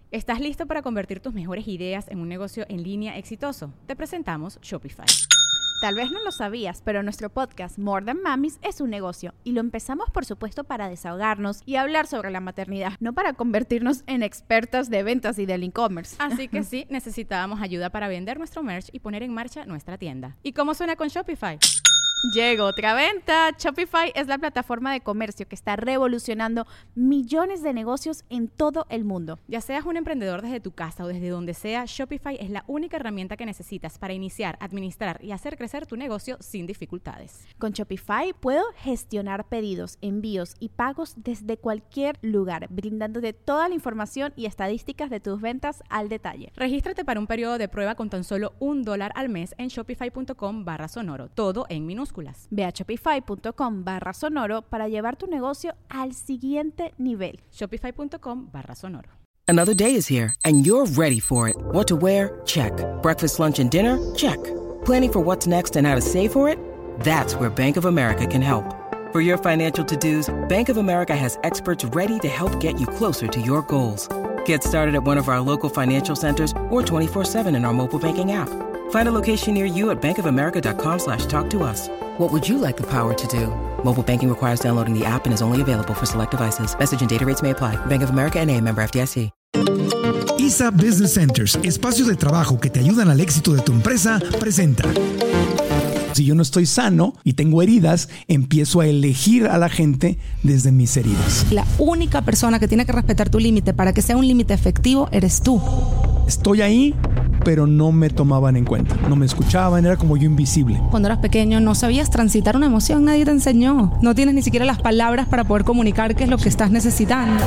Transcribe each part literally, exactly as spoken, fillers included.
¿Estás listo para convertir tus mejores ideas en un negocio en línea exitoso? Te presentamos Shopify. Tal vez no lo sabías, pero nuestro podcast More Than Mamis es un negocio y lo empezamos por supuesto para desahogarnos y hablar sobre la maternidad, no para convertirnos en expertas de ventas y del e-commerce. Así que sí, necesitábamos ayuda para vender nuestro merch y poner en marcha nuestra tienda. ¿Y cómo suena con Shopify? Llegó otra venta. Shopify es la plataforma de comercio que está revolucionando millones de negocios en todo el mundo. Ya seas un emprendedor desde tu casa o desde donde sea, Shopify es la única herramienta que necesitas para iniciar, administrar y hacer crecer tu negocio sin dificultades. Con Shopify puedo gestionar pedidos, envíos y pagos desde cualquier lugar, brindándote toda la información y estadísticas de tus ventas al detalle. Regístrate para un periodo de prueba con tan solo un dólar al mes en shopify.com barra sonoro, todo en minúsculas. Ve a shopify.com barra sonoro para llevar tu negocio al siguiente nivel. Shopify.com barra sonoro. Another day is here and you're ready for it. What to wear? Check. Breakfast, lunch, and dinner? Check. Planning for what's next and how to save for it? That's where Bank of America can help. For your financial to-dos, Bank of America has experts ready to help get you closer to your goals. Get started at one of our local financial centers or twenty-four seven in our mobile banking app. Find a location near you at bankofamerica.com slash talk to us. What would you like the power to do? Mobile banking requires downloading the app and is only available for select devices. Message and data rates may apply. Bank of America N A, member F D I C. I S A Business Centers, espacios de trabajo que te ayudan al éxito de tu empresa, presenta. Si yo no estoy sano y tengo heridas, empiezo a elegir a la gente desde mis heridas. La única persona que tiene que respetar tu límite para que sea un límite efectivo eres tú. Estoy ahí, pero no me tomaban en cuenta. No me escuchaban, era como yo invisible. Cuando eras pequeño no sabías transitar una emoción, nadie te enseñó. No tienes ni siquiera las palabras para poder comunicar qué es lo que estás necesitando.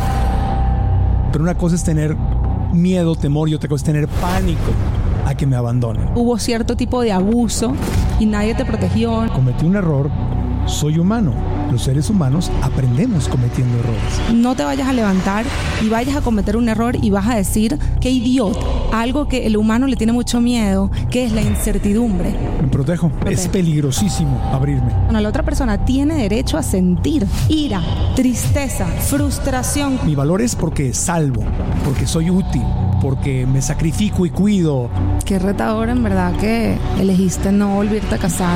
Pero una cosa es tener miedo, temor, y otra cosa es tener pánico a que me abandonen. Hubo cierto tipo de abuso y nadie te protegió. Cometí un error, soy humano. Los seres humanos aprendemos cometiendo errores. No te vayas a levantar y vayas a cometer un error y vas a decir qué idiota. Algo que el humano le tiene mucho miedo, que es la incertidumbre. Me protejo. Protege. Es peligrosísimo abrirme. Bueno, la otra persona tiene derecho a sentir ira, tristeza, frustración. Mi valor es porque salvo, porque soy útil, porque me sacrifico y cuido. Qué retador en verdad que elegiste no volverte a casar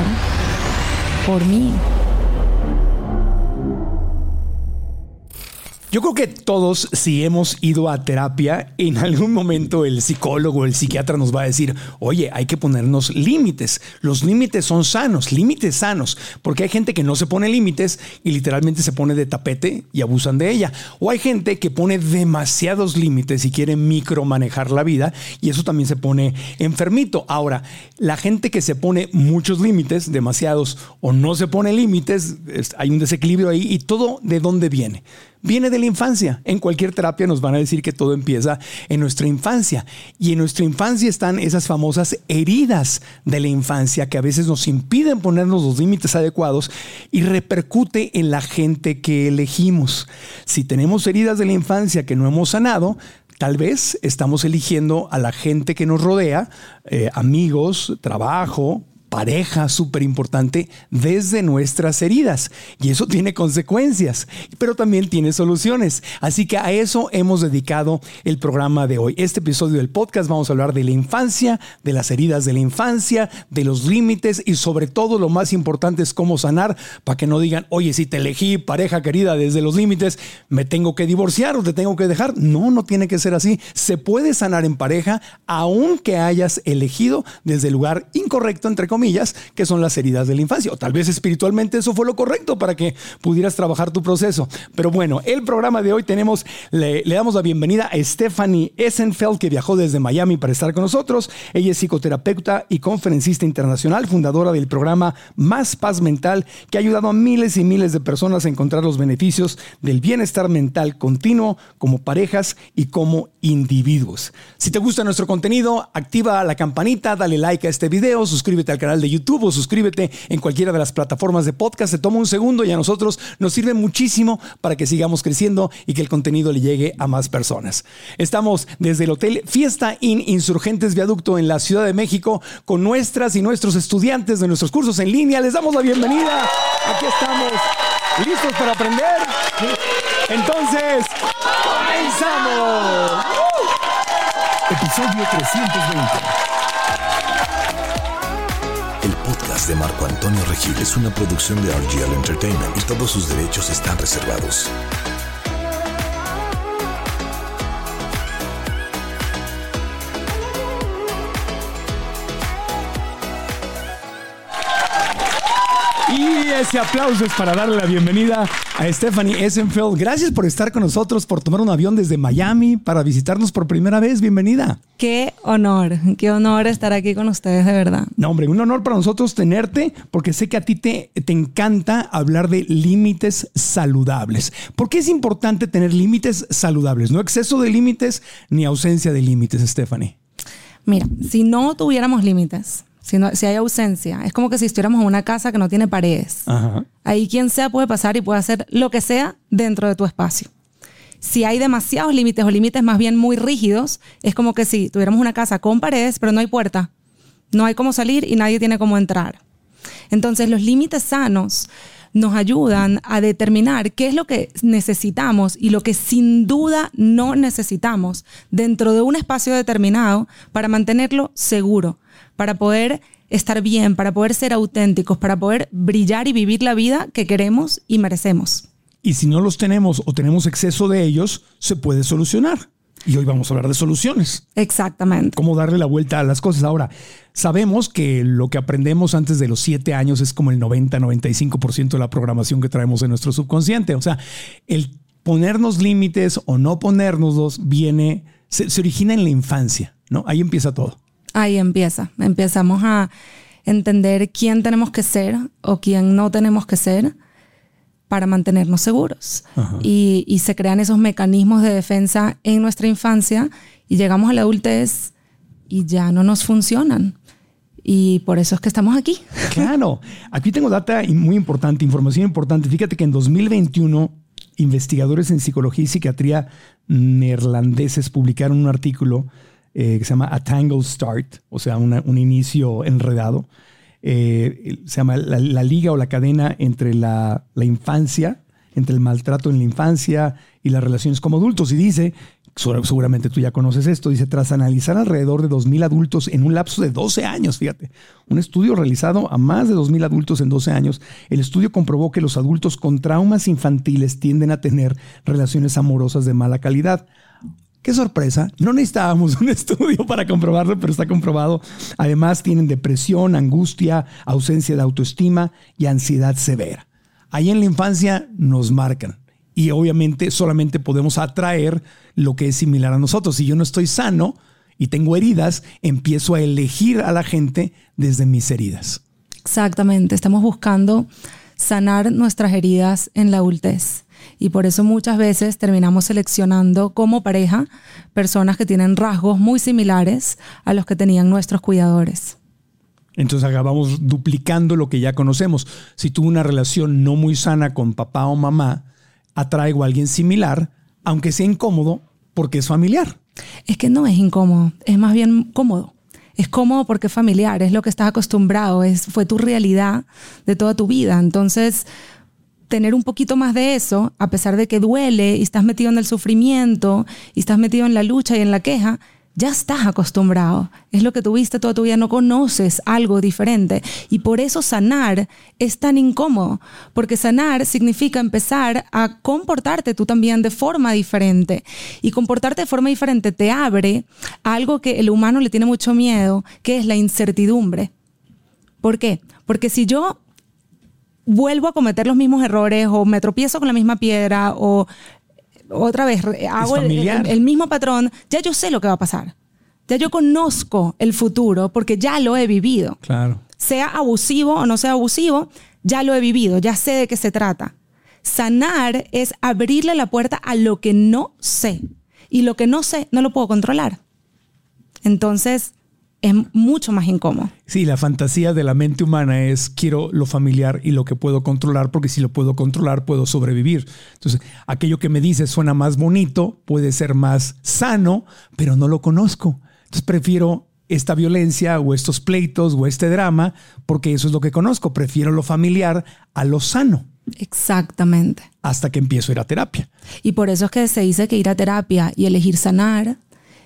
por mí. Yo creo que todos, si hemos ido a terapia, en algún momento el psicólogo, el psiquiatra nos va a decir, oye, hay que ponernos límites. Los límites son sanos, límites sanos, porque hay gente que no se pone límites y literalmente se pone de tapete y abusan de ella. O hay gente que pone demasiados límites y quiere micromanejar la vida y eso también se pone enfermito. Ahora, la gente que se pone muchos límites, demasiados, o no se pone límites, hay un desequilibrio ahí. ¿Y todo de dónde viene? Viene de la infancia. En cualquier terapia nos van a decir que todo empieza en nuestra infancia. Y en nuestra infancia están esas famosas heridas de la infancia que a veces nos impiden ponernos los límites adecuados y repercute en la gente que elegimos. Si tenemos heridas de la infancia que no hemos sanado, tal vez estamos eligiendo a la gente que nos rodea, eh, amigos, trabajo, pareja, súper importante, desde nuestras heridas. Y eso tiene consecuencias, pero también tiene soluciones. Así que a eso hemos dedicado el programa de hoy. Este episodio del podcast vamos a hablar de la infancia, de las heridas de la infancia, de los límites y sobre todo lo más importante es cómo sanar para que no digan, oye, si te elegí pareja querida desde los límites, ¿me tengo que divorciar o te tengo que dejar? No, no tiene que ser así. Se puede sanar en pareja aunque hayas elegido desde el lugar incorrecto, entre comillas, que son las heridas de la infancia. O tal vez espiritualmente eso fue lo correcto para que pudieras trabajar tu proceso. Pero bueno, el programa de hoy tenemos, le, le damos la bienvenida a Stephanie Essenfeld, que viajó desde Miami para estar con nosotros. Ella es psicoterapeuta y conferencista internacional, fundadora del programa Más Paz Mental, que ha ayudado a miles y miles de personas a encontrar los beneficios del bienestar mental continuo como parejas y como individuos. Si te gusta nuestro contenido, activa la campanita, dale like a este video, suscríbete al canal de YouTube o suscríbete en cualquiera de las plataformas de podcast. Se toma un segundo y a nosotros nos sirve muchísimo para que sigamos creciendo y que el contenido le llegue a más personas. Estamos desde el Hotel Fiesta Inn Insurgentes Viaducto en la Ciudad de México con nuestras y nuestros estudiantes de nuestros cursos en línea. Les damos la bienvenida. Aquí estamos, listos para aprender. Entonces, comenzamos. episodio trescientos veinte. El podcast de Marco Antonio Regil es una producción de R G L Entertainment y todos sus derechos están reservados. Y ese aplauso es para darle la bienvenida a Stephanie Essenfeld. Gracias por estar con nosotros, por tomar un avión desde Miami para visitarnos por primera vez. Bienvenida. Qué honor, qué honor estar aquí con ustedes, de verdad. No, hombre, un honor para nosotros tenerte, porque sé que a ti te, te encanta hablar de límites saludables. ¿Por qué es importante tener límites saludables? No exceso de límites ni ausencia de límites, Stephanie. Mira, si no tuviéramos límites, Si, no, si hay ausencia, es como que si estuviéramos en una casa que no tiene paredes. Ajá. Ahí quien sea puede pasar y puede hacer lo que sea dentro de tu espacio. Si hay demasiados límites o límites más bien muy rígidos, es como que si tuviéramos una casa con paredes, pero no hay puerta. No hay cómo salir y nadie tiene cómo entrar. Entonces, los límites sanos nos ayudan a determinar qué es lo que necesitamos y lo que sin duda no necesitamos dentro de un espacio determinado para mantenerlo seguro, para poder estar bien, para poder ser auténticos, para poder brillar y vivir la vida que queremos y merecemos. Y si no los tenemos o tenemos exceso de ellos, se puede solucionar. Y hoy vamos a hablar de soluciones. Exactamente. Cómo darle la vuelta a las cosas. Ahora, sabemos que lo que aprendemos antes de los siete años es como el noventa, noventa y cinco por ciento de la programación que traemos en nuestro subconsciente. O sea, el ponernos límites o no ponérnoslos viene, se, se origina en la infancia, ¿no? Ahí empieza todo. Ahí empieza. Empezamos a entender quién tenemos que ser o quién no tenemos que ser para mantenernos seguros. Y, y se crean esos mecanismos de defensa en nuestra infancia y llegamos a la adultez y ya no nos funcionan. Y por eso es que estamos aquí. Claro. Aquí tengo data muy importante, información importante. Fíjate que en dos mil veintiuno, investigadores en psicología y psiquiatría neerlandeses publicaron un artículo Eh, que se llama A Tangled Start, o sea, una, un inicio enredado. Eh, se llama la, la liga o la cadena entre la, la infancia, entre el maltrato en la infancia y las relaciones como adultos. Y dice, seguramente tú ya conoces esto, dice, tras analizar alrededor de dos mil adultos en un lapso de doce años, fíjate, un estudio realizado a más de dos mil adultos en doce años, el estudio comprobó que los adultos con traumas infantiles tienden a tener relaciones amorosas de mala calidad. ¡Qué sorpresa! No necesitábamos un estudio para comprobarlo, pero está comprobado. Además, tienen depresión, angustia, ausencia de autoestima y ansiedad severa. Ahí en la infancia nos marcan. Y obviamente solamente podemos atraer lo que es similar a nosotros. Si yo no estoy sano y tengo heridas, empiezo a elegir a la gente desde mis heridas. Exactamente. Estamos buscando sanar nuestras heridas en la adultez. Y por eso muchas veces terminamos seleccionando como pareja personas que tienen rasgos muy similares a los que tenían nuestros cuidadores. Entonces acabamos duplicando lo que ya conocemos. Si tuve una relación no muy sana con papá o mamá, atraigo a alguien similar, aunque sea incómodo, porque es familiar. Es que no es incómodo, es más bien cómodo. Es cómodo porque es familiar, es lo que estás acostumbrado, es, fue tu realidad de toda tu vida. Entonces, tener un poquito más de eso, a pesar de que duele y estás metido en el sufrimiento y estás metido en la lucha y en la queja, ya estás acostumbrado. Es lo que tuviste toda tu vida, no conoces algo diferente. Y por eso sanar es tan incómodo, porque sanar significa empezar a comportarte tú también de forma diferente. Y comportarte de forma diferente te abre a algo que el humano le tiene mucho miedo, que es la incertidumbre. ¿Por qué? Porque si yo vuelvo a cometer los mismos errores o me tropiezo con la misma piedra o otra vez hago el, el, el mismo patrón, ya yo sé lo que va a pasar. Ya yo conozco el futuro porque ya lo he vivido. Claro. Sea abusivo o no sea abusivo, ya lo he vivido, ya sé de qué se trata. Sanar es abrirle la puerta a lo que no sé. Y lo que no sé, no lo puedo controlar. Entonces, es mucho más incómodo. Sí, la fantasía de la mente humana es quiero lo familiar y lo que puedo controlar, porque si lo puedo controlar puedo sobrevivir. Entonces, aquello que me dice suena más bonito, puede ser más sano, pero no lo conozco. Entonces prefiero esta violencia o estos pleitos o este drama porque eso es lo que conozco. Prefiero lo familiar a lo sano. Exactamente. Hasta que empiezo a ir a terapia. Y por eso es que se dice que ir a terapia y elegir sanar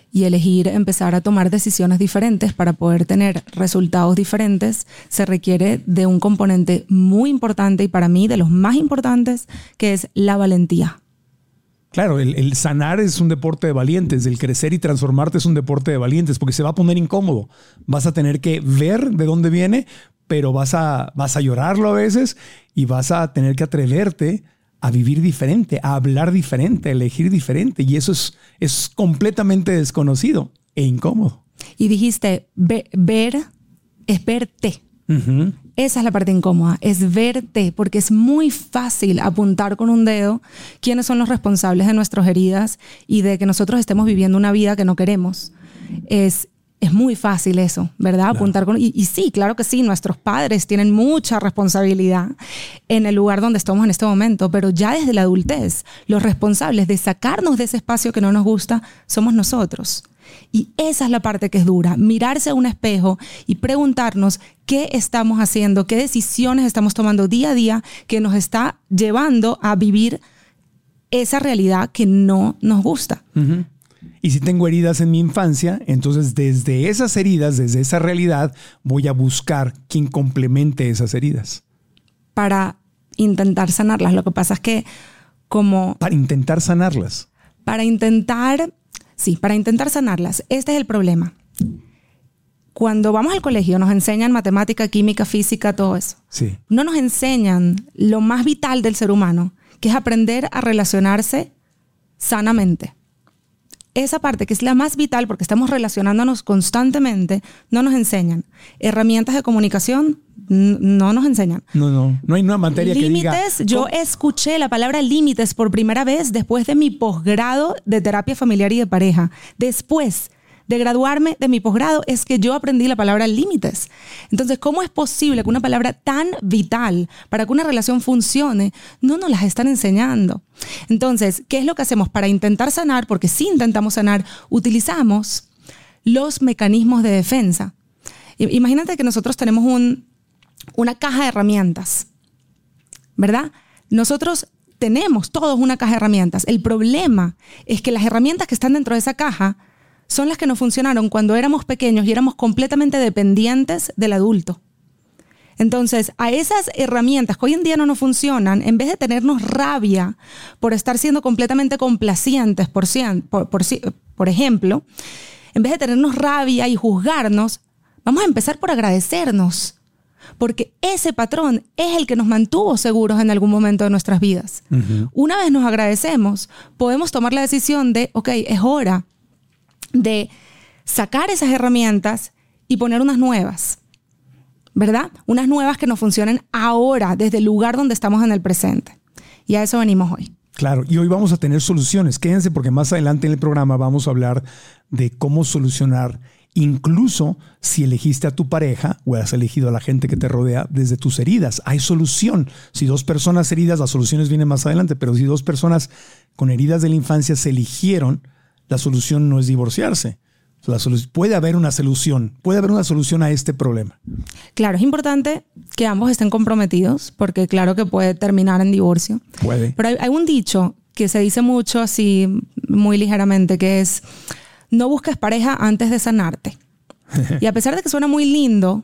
y elegir empezar a tomar decisiones diferentes para poder tener resultados diferentes, se requiere de un componente muy importante y para mí de los más importantes, que es la valentía. Claro, el, el sanar es un deporte de valientes, el crecer y transformarte es un deporte de valientes, porque se va a poner incómodo. Vas a tener que ver de dónde viene, pero vas a, vas a llorarlo a veces y vas a tener que atreverte a vivir diferente, a hablar diferente, a elegir diferente. Y eso es, es completamente desconocido e incómodo. Y dijiste, ver, ver es verte. Uh-huh. Esa es la parte incómoda, es verte, porque es muy fácil apuntar con un dedo quiénes son los responsables de nuestras heridas y de que nosotros estemos viviendo una vida que no queremos. Es Es muy fácil eso, ¿verdad? Claro. Apuntar con... Y, y sí, claro que sí, nuestros padres tienen mucha responsabilidad en el lugar donde estamos en este momento, pero ya desde la adultez, los responsables de sacarnos de ese espacio que no nos gusta somos nosotros. Y esa es la parte que es dura, mirarse a un espejo y preguntarnos qué estamos haciendo, qué decisiones estamos tomando día a día que nos está llevando a vivir esa realidad que no nos gusta. Uh-huh. Y si tengo heridas en mi infancia, entonces desde esas heridas, desde esa realidad, voy a buscar quien complemente esas heridas. Para intentar sanarlas. Lo que pasa es que como... Para intentar sanarlas. Para intentar... Sí, para intentar sanarlas. Este es el problema. Cuando vamos al colegio nos enseñan matemática, química, física, todo eso. Sí. No nos enseñan lo más vital del ser humano, que es aprender a relacionarse sanamente. Esa parte que es la más vital porque estamos relacionándonos constantemente, no nos enseñan. Herramientas de comunicación, n- no nos enseñan. No, no. No hay una materia límites, que diga... Yo ¿cómo? escuché la palabra límites por primera vez después de mi posgrado de terapia familiar y de pareja. Después de graduarme de mi posgrado es que yo aprendí la palabra límites. Entonces, ¿cómo es posible que una palabra tan vital para que una relación funcione no nos las están enseñando? Entonces, ¿qué es lo que hacemos para intentar sanar? Porque si intentamos sanar, utilizamos los mecanismos de defensa. Imagínate que nosotros tenemos un, una caja de herramientas, ¿verdad? Nosotros tenemos todos una caja de herramientas. El problema es que las herramientas que están dentro de esa caja son las que nos funcionaron cuando éramos pequeños y éramos completamente dependientes del adulto. Entonces, a esas herramientas que hoy en día no nos funcionan, en vez de tenernos rabia por estar siendo completamente complacientes, por, por, por, por ejemplo, en vez de tenernos rabia y juzgarnos, vamos a empezar por agradecernos. Porque ese patrón es el que nos mantuvo seguros en algún momento de nuestras vidas. Uh-huh. Una vez nos agradecemos, podemos tomar la decisión de, ok, es hora de sacar esas herramientas y poner unas nuevas, ¿verdad? Unas nuevas que nos funcionen ahora, desde el lugar donde estamos en el presente. Y a eso venimos hoy. Claro, y hoy vamos a tener soluciones. Quédense porque más adelante en el programa vamos a hablar de cómo solucionar, incluso si elegiste a tu pareja o has elegido a la gente que te rodea desde tus heridas. Hay solución. Si dos personas heridas, las soluciones vienen más adelante, pero si dos personas con heridas de la infancia se eligieron, la solución no es divorciarse. La solu- puede haber una solución, puede haber una solución a este problema. Claro, es importante que ambos estén comprometidos, porque claro que puede terminar en divorcio. Puede. Pero hay, hay un dicho que se dice mucho así, muy ligeramente, que es: no busques pareja antes de sanarte. Y a pesar de que suena muy lindo,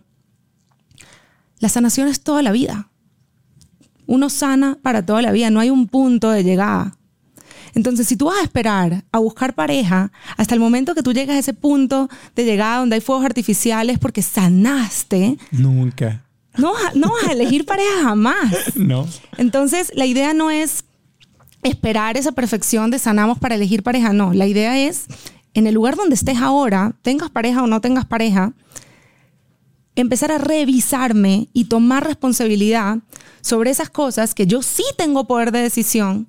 la sanación es toda la vida. Uno sana para toda la vida, no hay un punto de llegada. Entonces, si tú vas a esperar a buscar pareja hasta el momento que tú llegas a ese punto de llegada donde hay fuegos artificiales porque sanaste... Nunca. No, no vas a elegir pareja jamás. No. Entonces, la idea no es esperar esa perfección de sanamos para elegir pareja. No, la idea es, en el lugar donde estés ahora, tengas pareja o no tengas pareja, empezar a revisarme y tomar responsabilidad sobre esas cosas que yo sí tengo poder de decisión.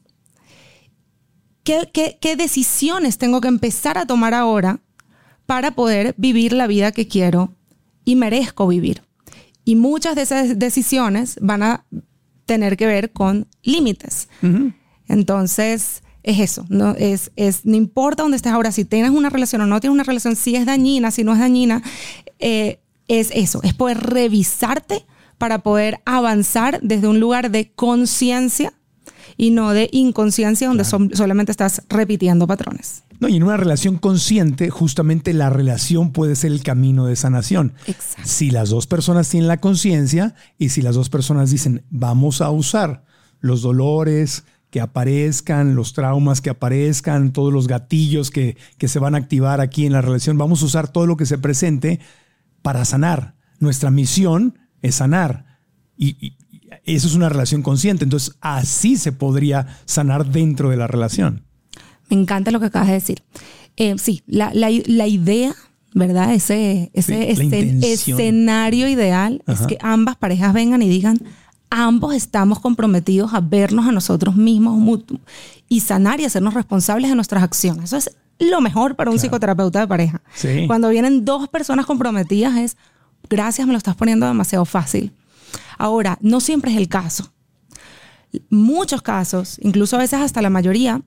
¿Qué, qué, qué decisiones tengo que empezar a tomar ahora para poder vivir la vida que quiero y merezco vivir? Y muchas de esas decisiones van a tener que ver con límites. Uh-huh. Entonces, es eso. No, es, es, no importa dónde estés ahora, si tienes una relación o no tienes una relación, si es dañina, si no es dañina, eh, es eso. Es poder revisarte para poder avanzar desde un lugar de conciencia y no de inconsciencia donde Claro. son- solamente estás repitiendo patrones. No, y en una relación consciente, justamente la relación puede ser el camino de sanación. Exacto. Si las dos personas tienen la conciencia y si las dos personas dicen, vamos a usar los dolores que aparezcan, los traumas que aparezcan, todos los gatillos que, que se van a activar aquí en la relación, vamos a usar todo lo que se presente para sanar. Nuestra misión es sanar. Y, y- y eso es una relación consciente. Entonces, así se podría sanar dentro de la relación. Me encanta lo que acabas de decir. Eh, sí, la, la, la idea, ¿verdad? Ese, ese Sí, la escen- intención. escenario ideal Ajá. es que ambas parejas vengan y digan, ambos estamos comprometidos a vernos a nosotros mismos mutu- y sanar y hacernos responsables de nuestras acciones. Eso es lo mejor para un Claro. psicoterapeuta de pareja. Sí. Cuando vienen dos personas comprometidas es, gracias, me lo estás poniendo demasiado fácil. Ahora, no siempre es el caso. Muchos casos, incluso a veces hasta la mayoría,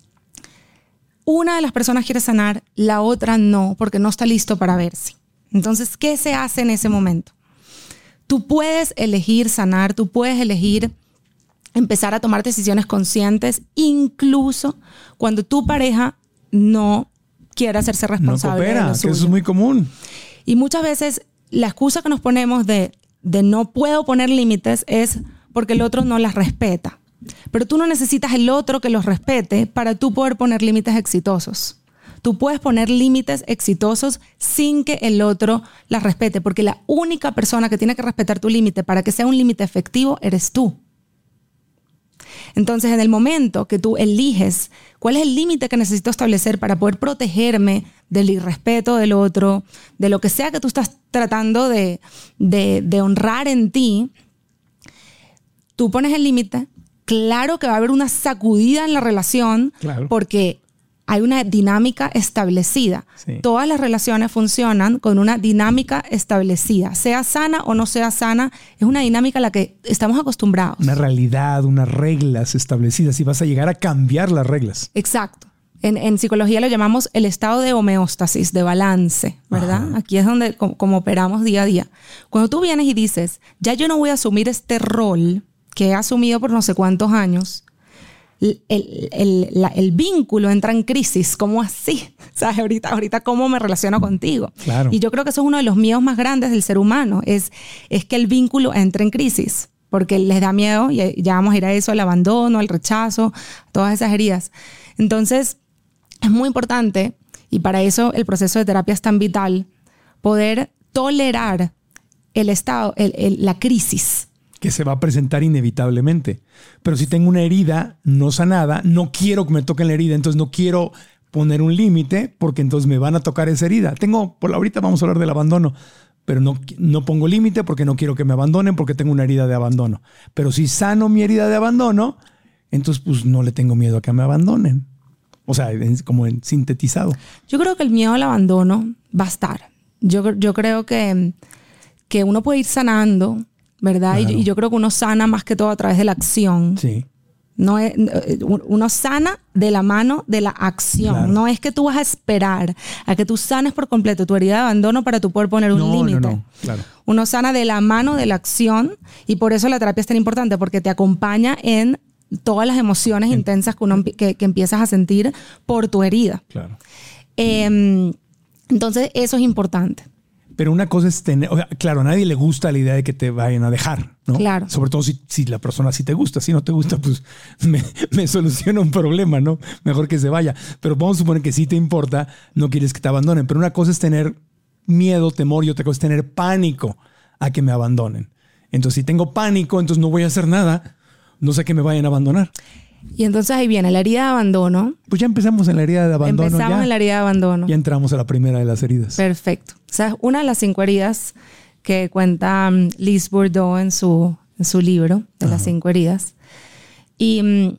una de las personas quiere sanar, la otra no, porque no está listo para verse. Entonces, ¿qué se hace en ese momento? Tú puedes elegir sanar, tú puedes elegir empezar a tomar decisiones conscientes, incluso cuando tu pareja no quiere hacerse No responsable de coopera, lo que eso es suyo. muy común. Y muchas veces la excusa que nos ponemos de, de no puedo poner límites es porque el otro no las respeta. Pero tú no necesitas el otro que los respete para tú poder poner límites exitosos. Tú puedes poner límites exitosos sin que el otro las respete, porque la única persona que tiene que respetar tu límite para que sea un límite efectivo eres tú. Entonces, en el momento que tú eliges cuál es el límite que necesito establecer para poder protegerme del irrespeto del otro, de lo que sea que tú estás tratando de, de, de honrar en ti, tú pones el límite. Claro que va a haber una sacudida en la relación, Claro. porque hay una dinámica establecida. Sí. Todas las relaciones funcionan con una dinámica establecida. Sea sana o no sea sana, es una dinámica a la que estamos acostumbrados. Una realidad, unas reglas establecidas y vas a llegar a cambiar las reglas. Exacto. En, en psicología lo llamamos el estado de homeostasis, de balance, ¿verdad? Ajá. Aquí es donde como, como operamos día a día. Cuando tú vienes y dices, ya yo no voy a asumir este rol que he asumido por no sé cuántos años, el, el, el, la- el vínculo entra en crisis. ¿Cómo así? ¿Sabes? Ahorita, ahorita ¿cómo me relaciono contigo? Claro. Y yo creo que eso es uno de los miedos más grandes del ser humano, es, es que el vínculo entre en crisis, porque les da miedo, y ya vamos a ir a eso, al abandono, al rechazo, todas esas heridas. Entonces, es muy importante, y para eso el proceso de terapia es tan vital, poder tolerar el estado, el- el- la crisis. Que se va a presentar inevitablemente. Pero si tengo una herida no sanada, no quiero que me toquen la herida, entonces no quiero poner un límite porque entonces me van a tocar esa herida. Tengo, por ahorita vamos a hablar del abandono, pero no, no pongo límite porque no quiero que me abandonen porque tengo una herida de abandono. Pero si sano mi herida de abandono, entonces pues no le tengo miedo a que me abandonen. O sea, en- como en sintetizado. Yo creo que el miedo al abandono va a estar. Yo, yo creo que, que uno puede ir sanando, ¿verdad? Claro. Y, y yo creo que uno sana más que todo a través de la acción. Sí. No es, uno sana de la mano de la acción. Claro. No es que tú vas a esperar a que tú sanes por completo tu herida de abandono para tú poder poner un No, límite. no, no, claro. Uno sana de la mano de la acción, y por eso la terapia es tan importante, porque te acompaña en todas las emociones intensas que, uno, empie- que, que empiezas a sentir por tu herida. Claro. Eh, entonces, eso es importante. Pero una cosa es tener, o sea, claro, a nadie le gusta la idea de que te vayan a dejar, ¿no? Claro. Sobre todo si, si la persona sí te gusta. Si no te gusta, pues me, me soluciona un problema, ¿no? Mejor que se vaya. Pero vamos a suponer que sí te importa, no quieres que te abandonen. Pero una cosa es tener miedo, temor, y otra cosa es tener pánico a que me abandonen. Entonces, si tengo pánico, entonces no voy a hacer nada. No sé que me vayan a abandonar. Y entonces ahí viene la herida de abandono. Pues ya empezamos en la herida de abandono. Empezamos ya, en la herida de abandono. ya entramos a la primera de las heridas. Perfecto. O sea, una de las cinco heridas que cuenta um, Liz Bourdieu en su, en su libro, de las cinco heridas. Y um,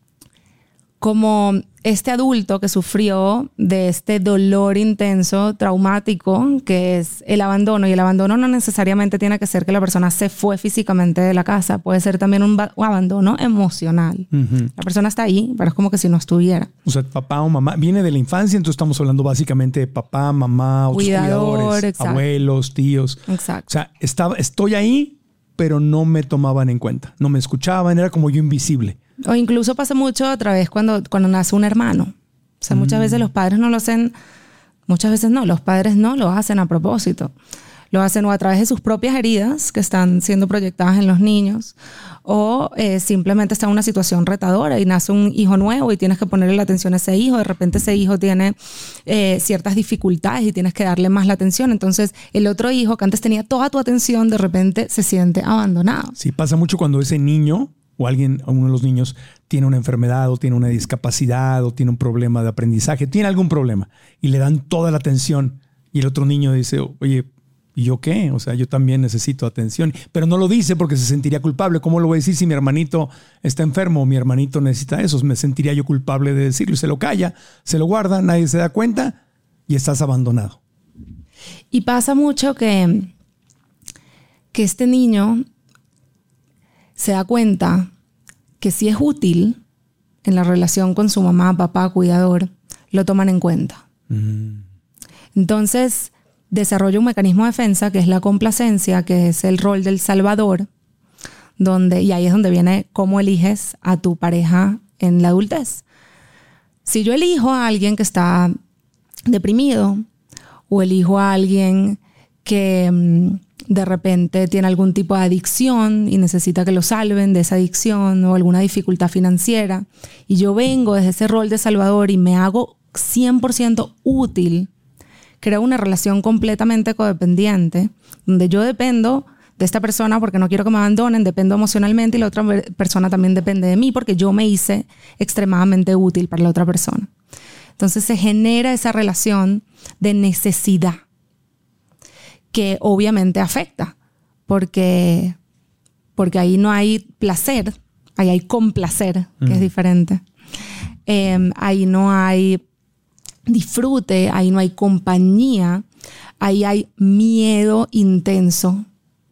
como este adulto que sufrió de este dolor intenso, traumático, que es el abandono, y el abandono no necesariamente tiene que ser que la persona se fue físicamente de la casa, puede ser también un, ba- un abandono emocional. Ujú. La persona está ahí, pero es como que si no estuviera. O sea, papá o mamá. Viene de la infancia, entonces estamos hablando básicamente de papá, mamá, otros Cuidador, cuidadores, exacto. abuelos, tíos. Exacto. O sea, estaba, estoy ahí, pero no me tomaban en cuenta. No me escuchaban, era como yo invisible. O incluso pasa mucho otra vez cuando, cuando nace un hermano. O sea, mm. muchas veces los padres no lo hacen, muchas veces no, los padres no lo hacen a propósito. Lo hacen o a través de sus propias heridas que están siendo proyectadas en los niños, o eh, simplemente está en una situación retadora y nace un hijo nuevo y tienes que ponerle la atención a ese hijo. De repente ese hijo tiene eh, ciertas dificultades y tienes que darle más la atención. Entonces el otro hijo que antes tenía toda tu atención de repente se siente abandonado. Sí, pasa mucho cuando ese niño o alguien, uno de los niños tiene una enfermedad o tiene una discapacidad o tiene un problema de aprendizaje, tiene algún problema y le dan toda la atención y el otro niño dice, oye, ¿y yo qué? O sea, yo también necesito atención. Pero no lo dice porque se sentiría culpable. ¿Cómo lo voy a decir si mi hermanito está enfermo o mi hermanito necesita eso? Me sentiría yo culpable de decirlo. Y se lo calla, se lo guarda, nadie se da cuenta y estás abandonado. Y pasa mucho que, que este niño se da cuenta que si es útil en la relación con su mamá, papá, cuidador, lo toman en cuenta. Mm. Entonces desarrolla un mecanismo de defensa que es la complacencia, que es el rol del salvador, donde, y ahí es donde viene cómo eliges a tu pareja en la adultez. Si yo elijo a alguien que está deprimido o elijo a alguien que mmm, de repente tiene algún tipo de adicción y necesita que lo salven de esa adicción o alguna dificultad financiera, y yo vengo desde ese rol de salvador y me hago cien por ciento útil, creo una relación completamente codependiente, donde yo dependo de esta persona porque no quiero que me abandonen, dependo emocionalmente y la otra persona también depende de mí porque yo me hice extremadamente útil para la otra persona. Entonces se genera esa relación de necesidad que obviamente afecta porque, porque ahí no hay placer, ahí hay complacer, que mm. es diferente. Eh, ahí no hay disfrute, ahí no hay compañía, ahí hay miedo intenso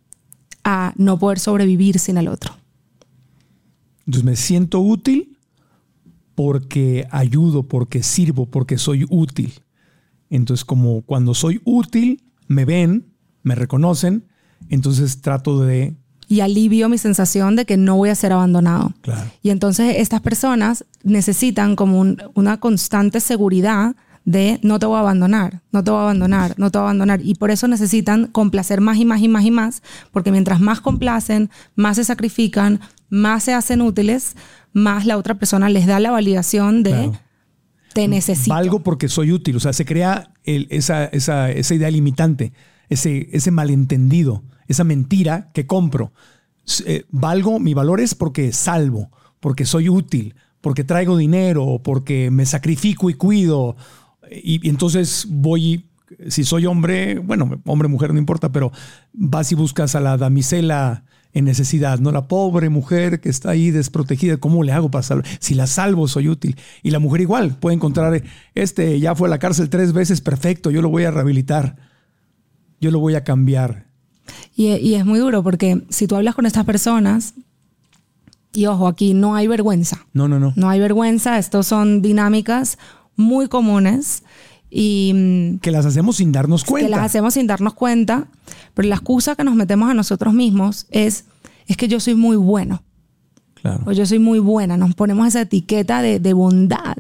a no poder sobrevivir sin el otro. Entonces me siento útil porque ayudo, porque sirvo, porque soy útil. Entonces como cuando soy útil, me ven, me reconocen, entonces trato de... Y alivio mi sensación de que no voy a ser abandonado. Claro. Y entonces estas personas necesitan como un, una constante seguridad de no te voy a abandonar, no te voy a abandonar, no te voy a abandonar. Y por eso necesitan complacer más y más y más y más, porque mientras más complacen, más se sacrifican, más se hacen útiles, más la otra persona les da la validación de claro. te necesito. Valgo porque soy útil. O sea, se crea el, esa, esa, esa idea limitante, ese, ese malentendido, esa mentira que compro. Eh, valgo, mi valor es porque salvo, porque soy útil, porque traigo dinero, porque me sacrifico y cuido. Y, y entonces voy, si soy hombre, bueno, hombre, mujer, no importa, pero vas y buscas a la damisela en necesidad, ¿no? La pobre mujer que está ahí desprotegida, ¿cómo le hago para salvar? Si la salvo, soy útil. Y la mujer igual, puede encontrar, este ya fue a la cárcel tres veces, perfecto, yo lo voy a rehabilitar, yo lo voy a cambiar. Y, y es muy duro porque si tú hablas con estas personas, y ojo, aquí no hay vergüenza. No, no, no. No hay vergüenza, estos son dinámicas muy comunes y que las hacemos sin darnos cuenta. Que las hacemos sin darnos cuenta, pero la excusa que nos metemos a nosotros mismos es, es que yo soy muy bueno. Claro. O yo soy muy buena. Nos ponemos esa etiqueta de, de bondad.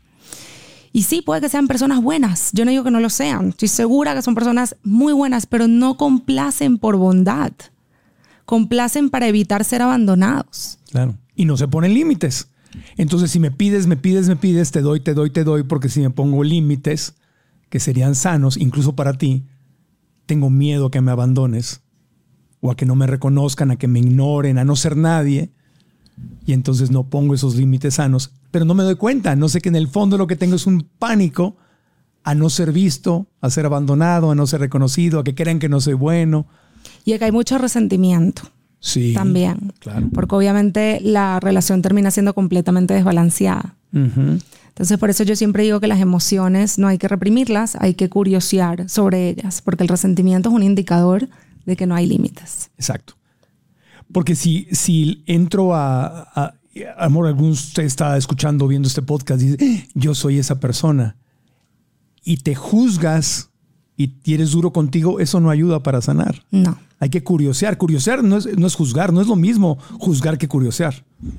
Y sí, puede que sean personas buenas. Yo no digo que no lo sean. Estoy segura que son personas muy buenas, pero no complacen por bondad. Complacen para evitar ser abandonados. Claro. Y no se ponen límites. Entonces, si me pides, me pides, me pides, te doy, te doy, te doy, porque si me pongo límites que serían sanos, incluso para ti, tengo miedo a que me abandones o a que no me reconozcan, a que me ignoren, a no ser nadie. Y entonces no pongo esos límites sanos, pero no me doy cuenta. No sé que en el fondo lo que tengo es un pánico a no ser visto, a ser abandonado, a no ser reconocido, a que crean que no soy bueno. Y acá hay mucho resentimiento. Sí, también, claro. Porque obviamente la relación termina siendo completamente desbalanceada. Uh-huh. Entonces por eso yo siempre digo que las emociones no hay que reprimirlas, hay que curiosear sobre ellas, porque el resentimiento es un indicador de que no hay límites. Exacto. Porque si, si entro a, a, a amor, algún usted está escuchando, viendo este podcast y dice, yo soy esa persona, y te juzgas y eres duro contigo, eso no ayuda para sanar. No. Hay que curiosear. Curiosear no es, no es juzgar, no es lo mismo juzgar que curiosear.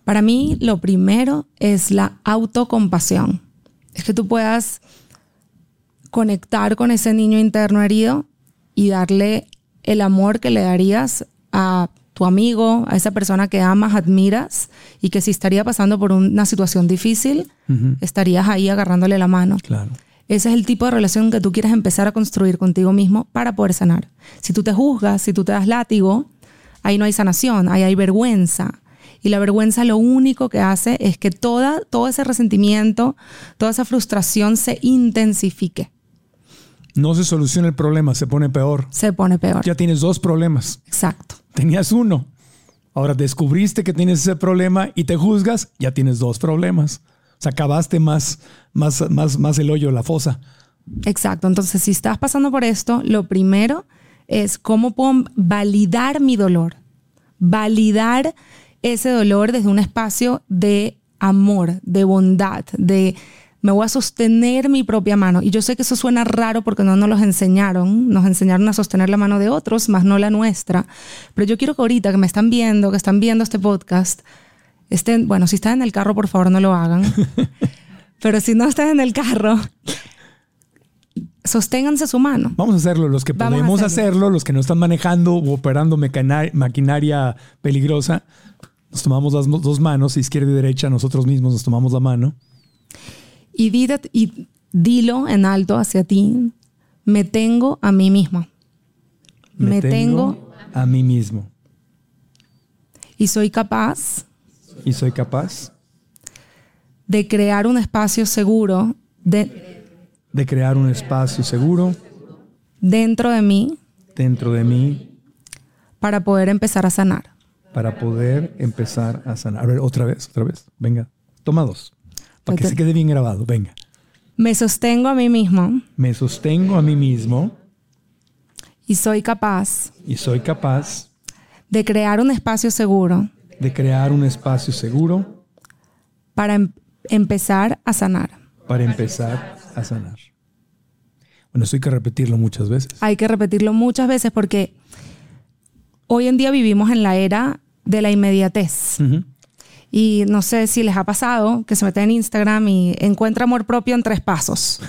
Para mí, lo primero es la autocompasión. Es que tú puedas conectar con ese niño interno herido y darle el amor que le darías a tu amigo, a esa persona que amas, admiras y que si estaría pasando por una situación difícil, uh-huh. estarías ahí agarrándole la mano. Claro. Ese es el tipo de relación que tú quieres empezar a construir contigo mismo para poder sanar. Si tú te juzgas, si tú te das látigo, ahí no hay sanación, ahí hay vergüenza. Y la vergüenza lo único que hace es que toda, todo ese resentimiento, toda esa frustración se intensifique. No se soluciona el problema, se pone peor. Se pone peor. Ya tienes dos problemas. Exacto. Tenías uno. Ahora descubriste que tienes ese problema y te juzgas, ya tienes dos problemas. O sea, acabaste más, más, más, más el hoyo, la fosa. Exacto. Entonces, si estás pasando por esto, lo primero es cómo puedo validar mi dolor. Validar ese dolor desde un espacio de amor, de bondad, de me voy a sostener mi propia mano. Y yo sé que eso suena raro porque no nos los enseñaron. Nos enseñaron a sostener la mano de otros, más no la nuestra. Pero yo quiero que ahorita que me están viendo, que están viendo este podcast, estén, bueno, si están en el carro, por favor, no lo hagan. Pero si no están en el carro, sosténganse su mano. Vamos a hacerlo. Los que Vamos podemos hacerlo. hacerlo, los que no están manejando o operando maquinaria, maquinaria peligrosa, nos tomamos las dos manos, izquierda y derecha, nosotros mismos nos tomamos la mano. Y, di, y dilo en alto hacia ti. Me tengo a mí mismo. Me, Me tengo, tengo a mí mismo. Y soy capaz. Y soy capaz. De crear un espacio seguro. De, de crear un espacio seguro. Dentro de mí. Dentro de mí. Para poder empezar a sanar. Para poder empezar a sanar. A ver, otra vez, otra vez. Venga, toma dos. Para que se quede bien grabado. Venga. Me sostengo a mí mismo. Me sostengo a mí mismo. Y soy capaz. Y soy capaz. De crear un espacio seguro. De crear un espacio seguro. Para em- empezar a sanar. Para empezar a sanar. Bueno, eso hay que repetirlo muchas veces. Hay que repetirlo muchas veces porque hoy en día vivimos en la era de la inmediatez. Uh-huh. Y no sé si les ha pasado que se meten en Instagram y encuentra amor propio en tres pasos.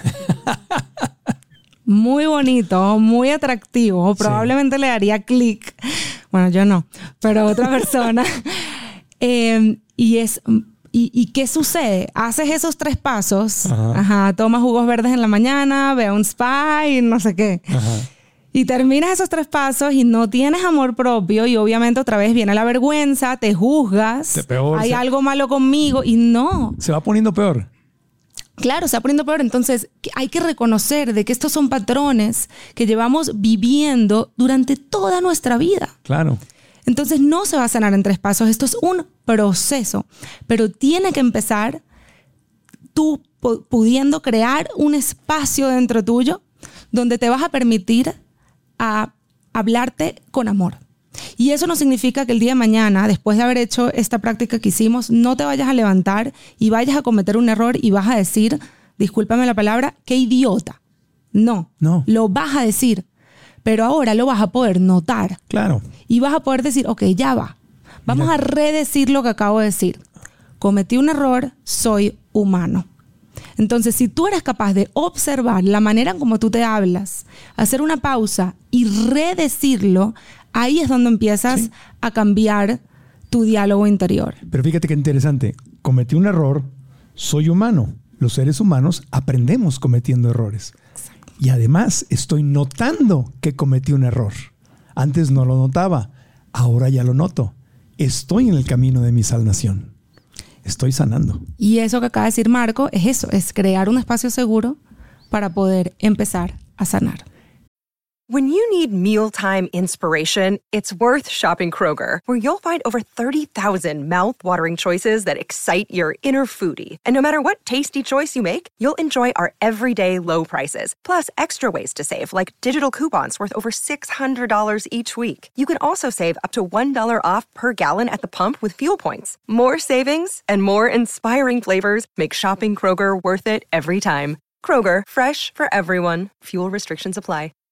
Muy bonito, muy atractivo. Probablemente sí. Le daría clic. Bueno, yo no, pero otra persona. eh, y es... ¿Y, ¿Y qué sucede? Haces esos tres pasos. Ajá. Ajá, tomas jugos verdes en la mañana, ve a un spa y no sé qué. Ajá. Y terminas esos tres pasos y no tienes amor propio y obviamente otra vez viene la vergüenza, te juzgas, te peor, hay se... algo malo conmigo y no. Se va poniendo peor. Claro, se va poniendo peor. Entonces hay que reconocer de que estos son patrones que llevamos viviendo durante toda nuestra vida. Claro. Entonces no se va a sanar en tres pasos. Esto es un proceso, pero tiene que empezar tú pudiendo crear un espacio dentro tuyo donde te vas a permitir a hablarte con amor. Y eso no significa que el día de mañana, después de haber hecho esta práctica que hicimos, no te vayas a levantar y vayas a cometer un error y vas a decir, discúlpame la palabra, qué idiota. No, no. Lo vas a decir, pero ahora lo vas a poder notar. Claro. Y vas a poder decir, ok, ya va. Vamos Mira. a redecir lo que acabo de decir. Cometí un error, soy humano. Entonces, si tú eres capaz de observar la manera en cómo tú te hablas, hacer una pausa y redecirlo, ahí es donde empiezas sí. a cambiar tu diálogo interior. Pero fíjate qué interesante. Cometí un error, soy humano. Los seres humanos aprendemos cometiendo errores. Exacto. Y además estoy notando que cometí un error. Antes no lo notaba, ahora ya lo noto. Estoy en el camino de mi sanación. Estoy sanando. Y eso que acaba de decir Marco es eso, es crear un espacio seguro para poder empezar a sanar. When you need mealtime inspiration, it's worth shopping Kroger, where you'll find over thirty thousand mouth-watering choices that excite your inner foodie. And no matter what tasty choice you make, you'll enjoy our everyday low prices, plus extra ways to save, like digital coupons worth over six hundred dollars each week. You can also save up to one dollar off per gallon at the pump with fuel points. More savings and more inspiring flavors make shopping Kroger worth it every time. Kroger, fresh for everyone. Fuel restrictions apply.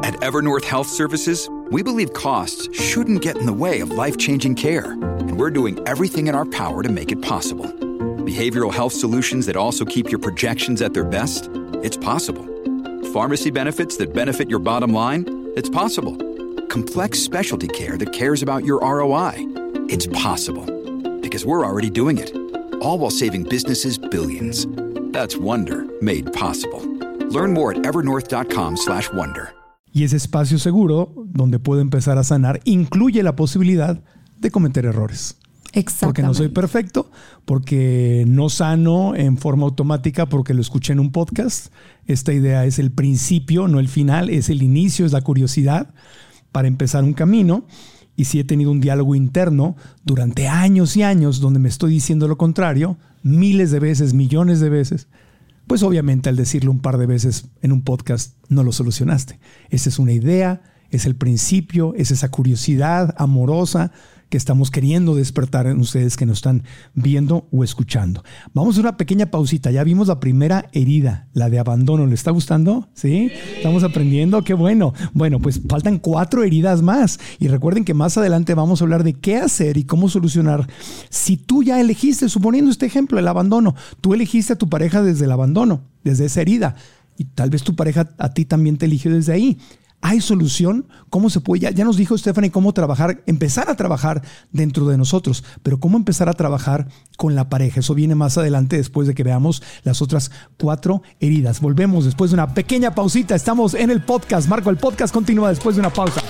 At Evernorth Health Services, we believe costs shouldn't get in the way of life-changing care, and we're doing everything in our power to make it possible. Behavioral health solutions that also keep your projections at their best? It's possible. Pharmacy benefits that benefit your bottom line? It's possible. Complex specialty care that cares about your R O I? It's possible. Because we're already doing it. All while saving businesses billions. That's Wonder made possible. Learn more at evernorth.com slash wonder. Y ese espacio seguro donde puedo empezar a sanar incluye la posibilidad de cometer errores. Exactamente. Porque no soy perfecto, porque no sano en forma automática porque lo escuché en un podcast. Esta idea es el principio, no el final, es el inicio, es la curiosidad para empezar un camino. Y si he tenido un diálogo interno durante años y años donde me estoy diciendo lo contrario, miles de veces, millones de veces, pues obviamente al decirlo un par de veces en un podcast no lo solucionaste. Esa es una idea, es el principio, es esa curiosidad amorosa que estamos queriendo despertar en ustedes que nos están viendo o escuchando. Vamos a una pequeña pausita. Ya vimos la primera herida, la de abandono. ¿Le está gustando? ¿Sí? ¿Estamos aprendiendo? ¡Qué bueno! Bueno, pues faltan cuatro heridas más. Y recuerden que más adelante vamos a hablar de qué hacer y cómo solucionar. Si tú ya elegiste, suponiendo este ejemplo, el abandono, tú elegiste a tu pareja desde el abandono, desde esa herida. Y tal vez tu pareja a ti también te eligió desde ahí. ¿Hay solución? ¿Cómo se puede? Ya, ya nos dijo Stephanie cómo trabajar, empezar a trabajar dentro de nosotros, pero cómo empezar a trabajar con la pareja. Eso viene más adelante después de que veamos las otras cuatro heridas. Volvemos después de una pequeña pausita. Estamos en el podcast. Marco, el podcast continúa después de una pausa.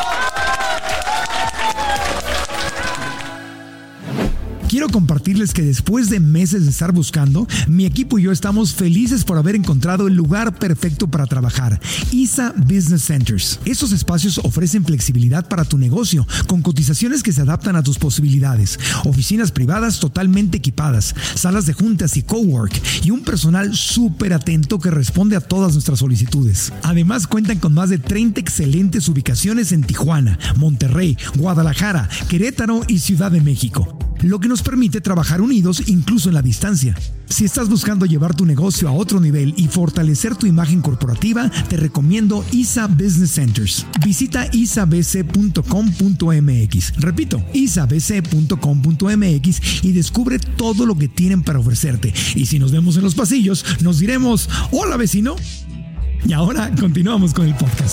Quiero compartirles que después de meses de estar buscando, mi equipo y yo estamos felices por haber encontrado el lugar perfecto para trabajar. I S A Business Centers. Estos espacios ofrecen flexibilidad para tu negocio, con cotizaciones que se adaptan a tus posibilidades, oficinas privadas totalmente equipadas, salas de juntas y cowork, y un personal súper atento que responde a todas nuestras solicitudes. Además, cuentan con más de treinta excelentes ubicaciones en Tijuana, Monterrey, Guadalajara, Querétaro y Ciudad de México, lo que nos permite trabajar unidos incluso en la distancia. Si estás buscando llevar tu negocio a otro nivel y fortalecer tu imagen corporativa, te recomiendo I S A Business Centers. Visita I S A B C punto com punto M X. Repito, I S A B C punto com punto M X y descubre todo lo que tienen para ofrecerte. Y si nos vemos en los pasillos, nos diremos, hola vecino. Y ahora continuamos con el podcast.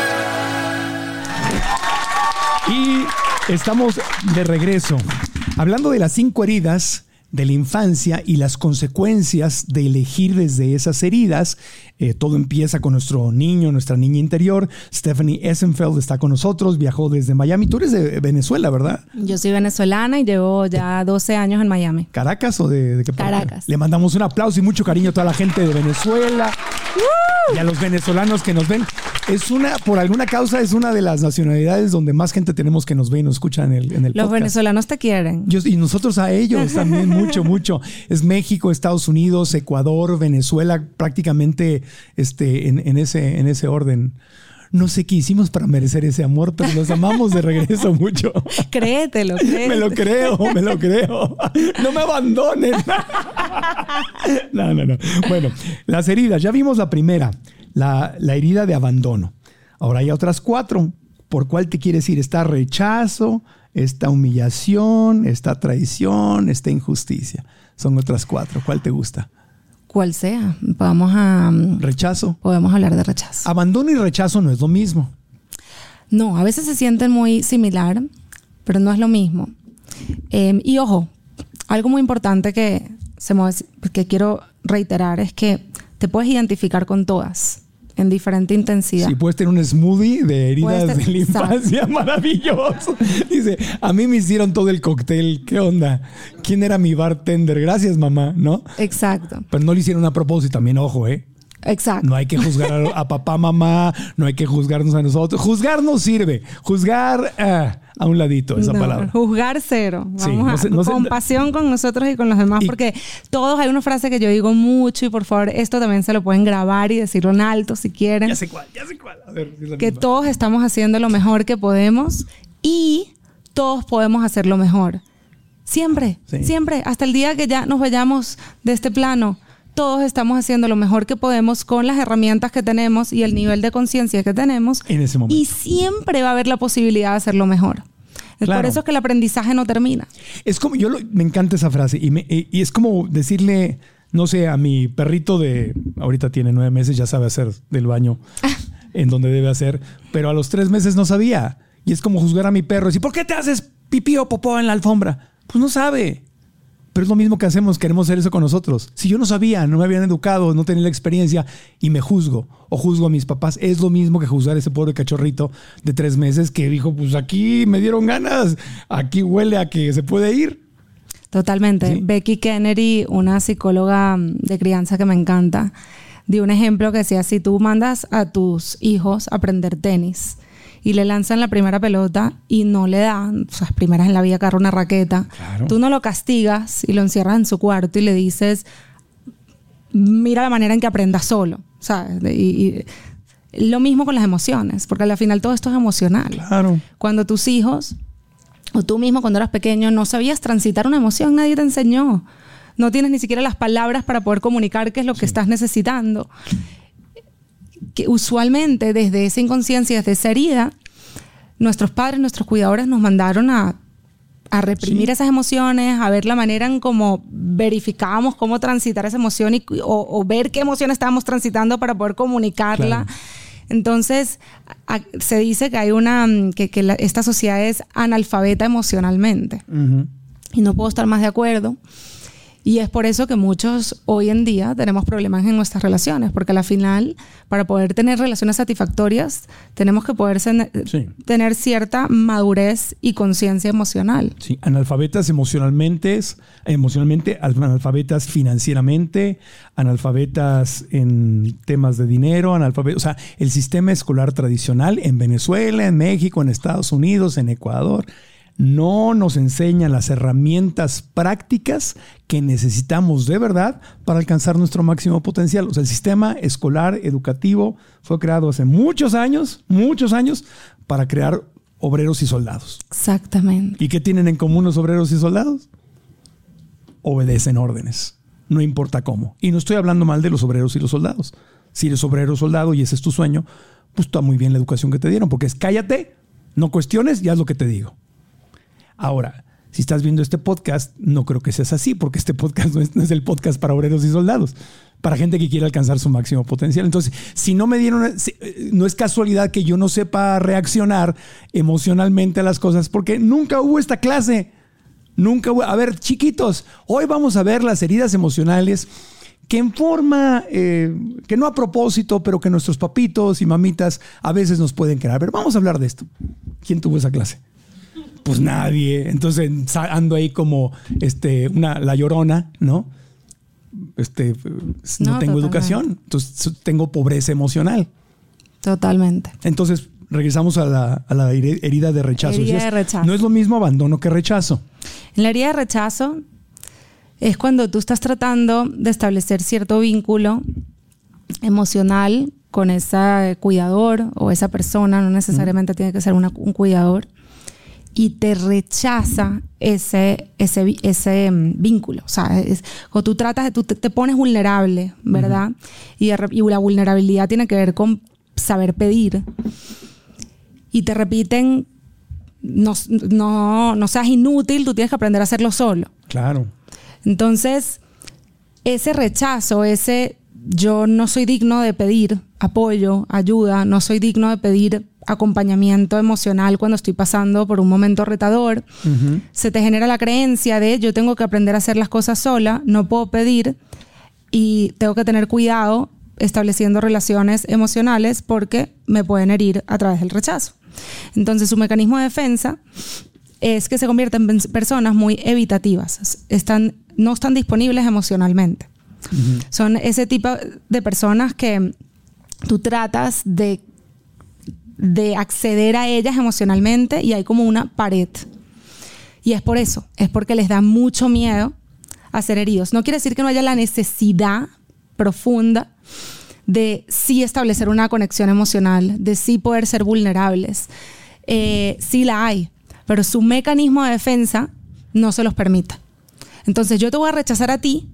Y estamos de regreso. Hablando de las cinco heridas de la infancia y las consecuencias de elegir desde esas heridas, eh, todo empieza con nuestro niño, nuestra niña interior. Stephanie Essenfeld está con nosotros, viajó desde Miami. Tú eres de Venezuela, ¿verdad? Yo soy venezolana y llevo ya doce años en Miami. ¿Caracas o de, de qué parte? Caracas. Le mandamos un aplauso y mucho cariño a toda la gente de Venezuela. ¡Woo! Y a los venezolanos que nos ven. Es una, por alguna causa, es una de las nacionalidades donde más gente tenemos que nos ve y nos escucha en el, en el Los podcast. venezolanos te quieren. Yo, y nosotros a ellos también, mucho, mucho. Es México, Estados Unidos, Ecuador, Venezuela, prácticamente este, en, en, ese, en ese orden. No sé qué hicimos para merecer ese amor, pero los amamos de regreso mucho. Créetelo, créetelo. Me lo creo, me lo creo. No me abandonen. No, no, no. Bueno, las heridas. Ya vimos la primera, la, la herida de abandono. Ahora hay otras cuatro. ¿Por cuál te quieres ir? Está rechazo, está humillación, está traición, está injusticia. Son otras cuatro. ¿Cuál te gusta? Cual sea. Vamos a... Rechazo. Podemos hablar de rechazo. Abandono y rechazo no es lo mismo. No, a veces se sienten muy similar, pero no es lo mismo. Eh, y ojo, algo muy importante que, se me, que quiero reiterar es que te puedes identificar con todas en diferente intensidad. Sí, puedes tener un smoothie de heridas Puedes, de la infancia. Exacto. Maravilloso. Dice, a mí me hicieron todo el cóctel. ¿Qué onda? ¿Quién era mi bartender? Gracias, mamá, ¿no? Exacto. Pero no le hicieron a propósito. También, ojo, ¿eh? Exacto. No hay que juzgar a, a papá, mamá. No hay que juzgarnos a nosotros. Juzgar no sirve. Juzgar... Uh, a un ladito esa no, palabra. Juzgar cero. Vamos sí, no a sé, no compasión sé. con nosotros y con los demás, y, porque todos hay una frase que yo digo mucho y por favor esto también se lo pueden grabar y decirlo en alto si quieren. Ya sé cuál, ya sé cuál. A ver, si es la que misma. Todos estamos haciendo lo mejor que podemos y todos podemos hacer lo mejor. Siempre, sí. siempre. Hasta el día que ya nos vayamos de este plano, todos estamos haciendo lo mejor que podemos con las herramientas que tenemos y el nivel de conciencia que tenemos. En ese momento. Y siempre va a haber la posibilidad de hacerlo mejor. Es Claro. por eso que el aprendizaje no termina. Es como, yo lo- me encanta esa frase y, me- y es como decirle, no sé, a mi perrito de, ahorita tiene nueve meses, ya sabe hacer del baño en donde debe hacer, pero a los tres meses no sabía. Y es como juzgar a mi perro y decir, ¿por qué te haces pipí o popó en la alfombra? Pues no sabe. Pero es lo mismo que hacemos, queremos hacer eso con nosotros. Si yo no sabía, no me habían educado, no tenía la experiencia y me juzgo o juzgo a mis papás, es lo mismo que juzgar a ese pobre cachorrito de tres meses que dijo, pues aquí me dieron ganas, aquí huele a que se puede ir. Totalmente. Sí. Becky Kennedy, una psicóloga de crianza que me encanta, dio un ejemplo que decía, si tú mandas a tus hijos a aprender tenis y le lanzan la primera pelota y no le dan, o sea, primeras en la vida agarra una raqueta, Claro. tú no lo castigas y lo encierras en su cuarto y le dices, mira la manera en que aprenda solo, ¿sabes? Y, y lo mismo con las emociones, porque al final todo esto es emocional. Claro. Cuando tus hijos o tú mismo cuando eras pequeño no sabías transitar una emoción, nadie te enseñó. No tienes ni siquiera las palabras para poder comunicar qué es lo que estás necesitando. Que usualmente desde esa inconsciencia, desde esa herida, nuestros padres, nuestros cuidadores nos mandaron a, a reprimir Sí. esas emociones, a ver la manera en cómo verificábamos cómo transitar esa emoción y, o, o ver qué emoción estábamos transitando para poder comunicarla. Claro. Entonces, a- se dice que hay una, mm, que, que la- esta sociedad es analfabeta emocionalmente. Ujú. Y no puedo estar más de acuerdo. Y es por eso que muchos hoy en día tenemos problemas en nuestras relaciones, porque al final, para poder tener relaciones satisfactorias, tenemos que poder sen- Sí. tener cierta madurez y conciencia emocional. Sí, analfabetas emocionalmente, emocionalmente, analfabetas financieramente, analfabetas en temas de dinero, analfabetas, o sea, el sistema escolar tradicional en Venezuela, en México, en Estados Unidos, en Ecuador, no nos enseña las herramientas prácticas que necesitamos de verdad para alcanzar nuestro máximo potencial. O sea, el sistema escolar educativo fue creado hace muchos años, muchos años, para crear obreros y soldados. Exactamente. ¿Y qué tienen en común los obreros y soldados? Obedecen órdenes, no importa cómo. Y no estoy hablando mal de los obreros y los soldados. Si eres obrero o soldado y ese es tu sueño, pues está muy bien la educación que te dieron, porque es cállate, no cuestiones, ya es lo que te digo. Ahora, si estás viendo este podcast, no creo que seas así, porque este podcast no es, no es el podcast para obreros y soldados, para gente que quiere alcanzar su máximo potencial. Entonces, si no me dieron, si, no es casualidad que yo no sepa reaccionar emocionalmente a las cosas, porque nunca hubo esta clase. Nunca hubo. A ver, chiquitos, hoy vamos a ver las heridas emocionales que en forma, eh, que no a propósito, pero que nuestros papitos y mamitas a veces nos pueden crear. A ver, vamos a hablar de esto. ¿Quién tuvo esa clase? Pues nadie. Entonces ando ahí como este, una, la llorona, ¿no? Este, no, No, tengo totalmente. educación, entonces tengo pobreza emocional. Totalmente. Entonces regresamos a la, a la herida de rechazo. Herida Decías, de rechazo. no es lo mismo abandono que rechazo. En la herida de rechazo es cuando tú estás tratando de establecer cierto vínculo emocional con ese cuidador o esa persona, no necesariamente tiene que ser una- un cuidador, y te rechaza ese, ese, vi- ese mm, vínculo. O sea, es, cuando tú tratas, de, tú te, te pones vulnerable, ¿verdad? y, de rep- y la vulnerabilidad tiene que ver con saber pedir. Y te repiten, no, no, no seas inútil, tú tienes que aprender a hacerlo solo. Claro. Entonces, ese rechazo, ese yo no soy digno de pedir apoyo, ayuda, no soy digno de pedir acompañamiento emocional cuando estoy pasando por un momento retador, Uh-huh. se te genera la creencia de yo tengo que aprender a hacer las cosas sola, no puedo pedir y tengo que tener cuidado estableciendo relaciones emocionales porque me pueden herir a través del rechazo. Entonces, su mecanismo de defensa es que se convierten en personas muy evitativas, están, no están disponibles emocionalmente. Uh-huh. Son ese tipo de personas que tú tratas de, de acceder a ellas emocionalmente y hay como una pared. Y es por eso, es porque les da mucho miedo a ser heridos. No quiere decir que no haya la necesidad profunda de sí establecer una conexión emocional, de sí poder ser vulnerables. Eh, sí la hay, pero su mecanismo de defensa no se los permite. Entonces yo te voy a rechazar a ti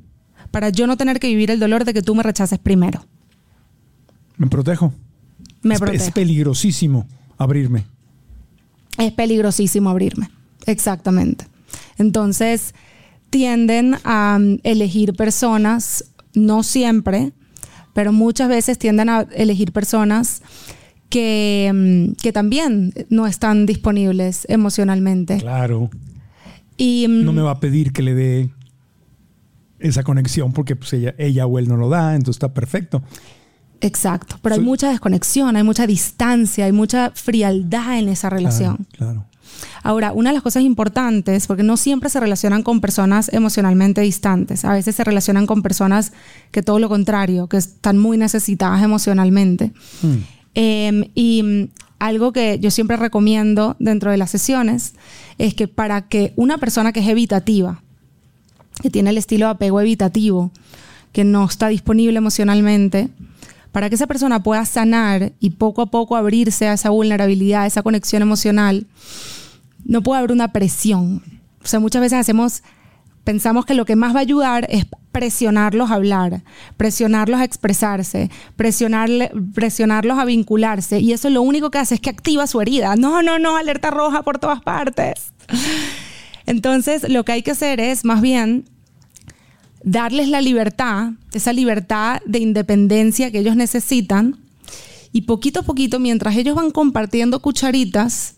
para yo no tener que vivir el dolor de que tú me rechaces primero. Me protejo. Me es, protejo. Es peligrosísimo abrirme. Es peligrosísimo abrirme. Exactamente. Entonces, tienden a um, elegir personas, no siempre, pero muchas veces tienden a elegir personas que, um, que también no están disponibles emocionalmente. Claro. Y um, no me va a pedir que le dé esa conexión porque pues ella, ella o él no lo da, entonces está perfecto. Exacto, pero Soy... hay mucha desconexión, hay mucha distancia, hay mucha frialdad en esa relación. Claro, claro. Ahora, una de las cosas importantes, porque no siempre se relacionan con personas emocionalmente distantes, a veces se relacionan con personas que todo lo contrario, que están muy necesitadas emocionalmente. Mm. Eh, y algo que yo siempre recomiendo dentro de las sesiones es que para que una persona que es evitativa, que tiene el estilo de apego evitativo, que no está disponible emocionalmente, para que esa persona pueda sanar y poco a poco abrirse a esa vulnerabilidad, a esa conexión emocional, no puede haber una presión. O sea, muchas veces hacemos, pensamos que lo que más va a ayudar es presionarlos a hablar, presionarlos a expresarse, presionarle, presionarlos a vincularse. Y eso lo único que hace es que activa su herida. No, no, no, alerta roja por todas partes. Entonces, lo que hay que hacer es más bien darles la libertad, esa libertad de independencia que ellos necesitan, y poquito a poquito, mientras ellos van compartiendo cucharitas,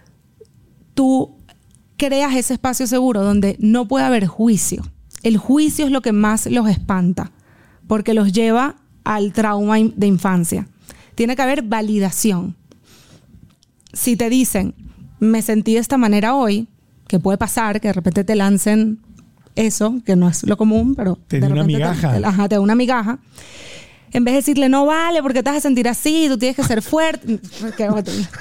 tú creas ese espacio seguro donde no puede haber juicio. El juicio es lo que más los espanta, porque los lleva al trauma de infancia. Tiene que haber validación. Si te dicen, me sentí de esta manera hoy, que puede pasar, que de repente te lancen eso, que no es lo común, pero te de da una migaja. Te, te, ajá, te da una migaja. En vez de decirle, no vale, porque te vas a sentir así, tú tienes que ser fuerte. Es que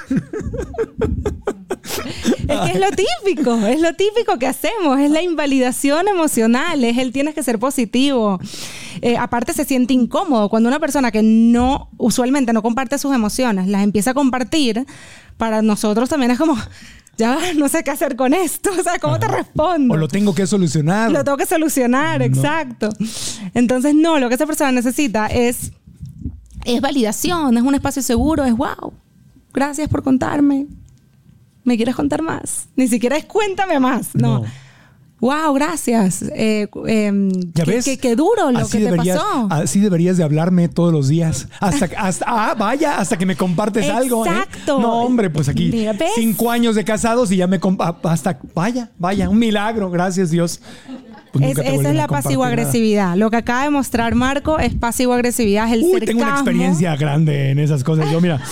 es lo típico, es lo típico que hacemos, es la invalidación emocional, es el tienes que ser positivo. Eh, aparte se siente incómodo cuando una persona que no, usualmente no comparte sus emociones, las empieza a compartir, para nosotros también es como, ya no sé qué hacer con esto, o sea, ¿cómo Ajá. te respondo? O lo tengo que solucionar. Lo tengo que solucionar, no. Exacto. Entonces, no, lo que esa persona necesita es, es validación, es un espacio seguro, es wow, gracias por contarme. ¿Me quieres contar más? Ni siquiera es cuéntame más, no. no. Wow, gracias. Eh, eh, ¿Ya qué, ves? Qué, qué duro lo así que deberías, te pasó. Así deberías de hablarme todos los días. Hasta, hasta ah, vaya, hasta que me compartes Exacto. algo. Exacto. ¿eh? No, hombre, pues aquí Mira, cinco años de casados y ya me hasta vaya, vaya, un milagro, gracias Dios. Pues es, esa es la pasivo-agresividad. Lo que acaba de mostrar Marco es pasivo-agresividad, es el Uy, sarcasmo. Tengo una experiencia grande en esas cosas. Yo, mira.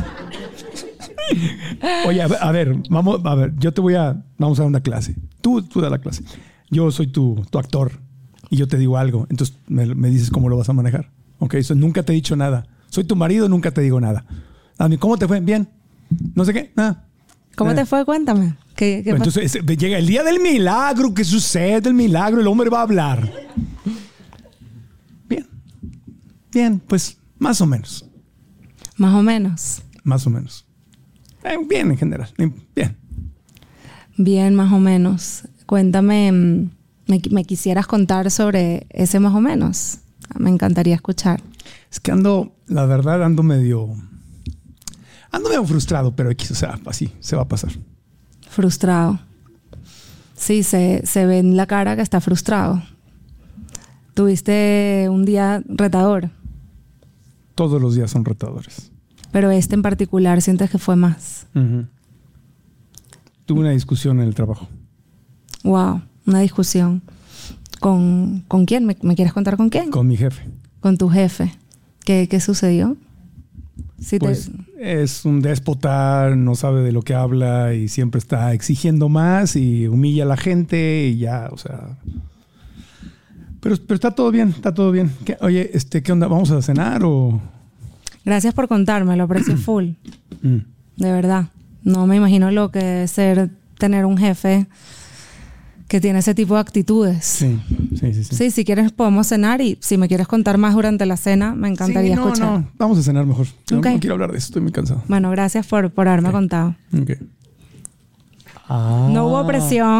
Oye, a ver, a ver, vamos, a ver, yo te voy a, vamos a dar una clase. Tú, tú da la clase. Yo soy tu, tu actor y yo te digo algo. Entonces me, me dices cómo lo vas a manejar. Ok, eso nunca te he dicho nada. Soy tu marido, nunca te digo nada. A mí, ¿cómo te fue? Bien. No sé qué, nada. ¿Cómo nada. te fue? Cuéntame. ¿Qué, qué Entonces es, llega el día del milagro. ¿Qué sucede? El milagro. El hombre va a hablar. Bien. Bien, pues más o menos. Más o menos. Más o menos. Bien en general, bien. Bien, más o menos. Cuéntame, me, me quisieras contar sobre ese más o menos. Me encantaría escuchar. Es que ando, la verdad, ando medio... Ando medio frustrado, pero X, o sea, así se va a pasar. Frustrado. Sí, se, se ve en la cara que está frustrado. Tuviste un día retador. Todos los días son retadores. Pero este en particular, ¿sientes que fue más? Uh-huh. Tuve una discusión en el trabajo. Wow, una discusión. ¿Con, ¿con quién? ¿Me, ¿Me quieres contar con quién? Con mi jefe. Con tu jefe. ¿Qué, qué sucedió? Sí, pues te... es un déspota, no sabe de lo que habla y siempre está exigiendo más y humilla a la gente y ya, o sea... Pero, pero está todo bien, está todo bien. ¿Qué, oye, este, ¿qué onda? ¿Vamos a cenar o...? Gracias por contarme, lo aprecio full. Mm. De verdad. No me imagino lo que debe ser tener un jefe que tiene ese tipo de actitudes. Sí, sí, sí. Sí, sí si quieres podemos cenar y si me quieres contar más durante la cena, me encantaría sí, no, escuchar. No, vamos a cenar mejor. No, okay. no quiero hablar de eso, estoy muy cansado. Bueno, gracias por, por haberme okay. contado. Okay. Ah. No hubo presión.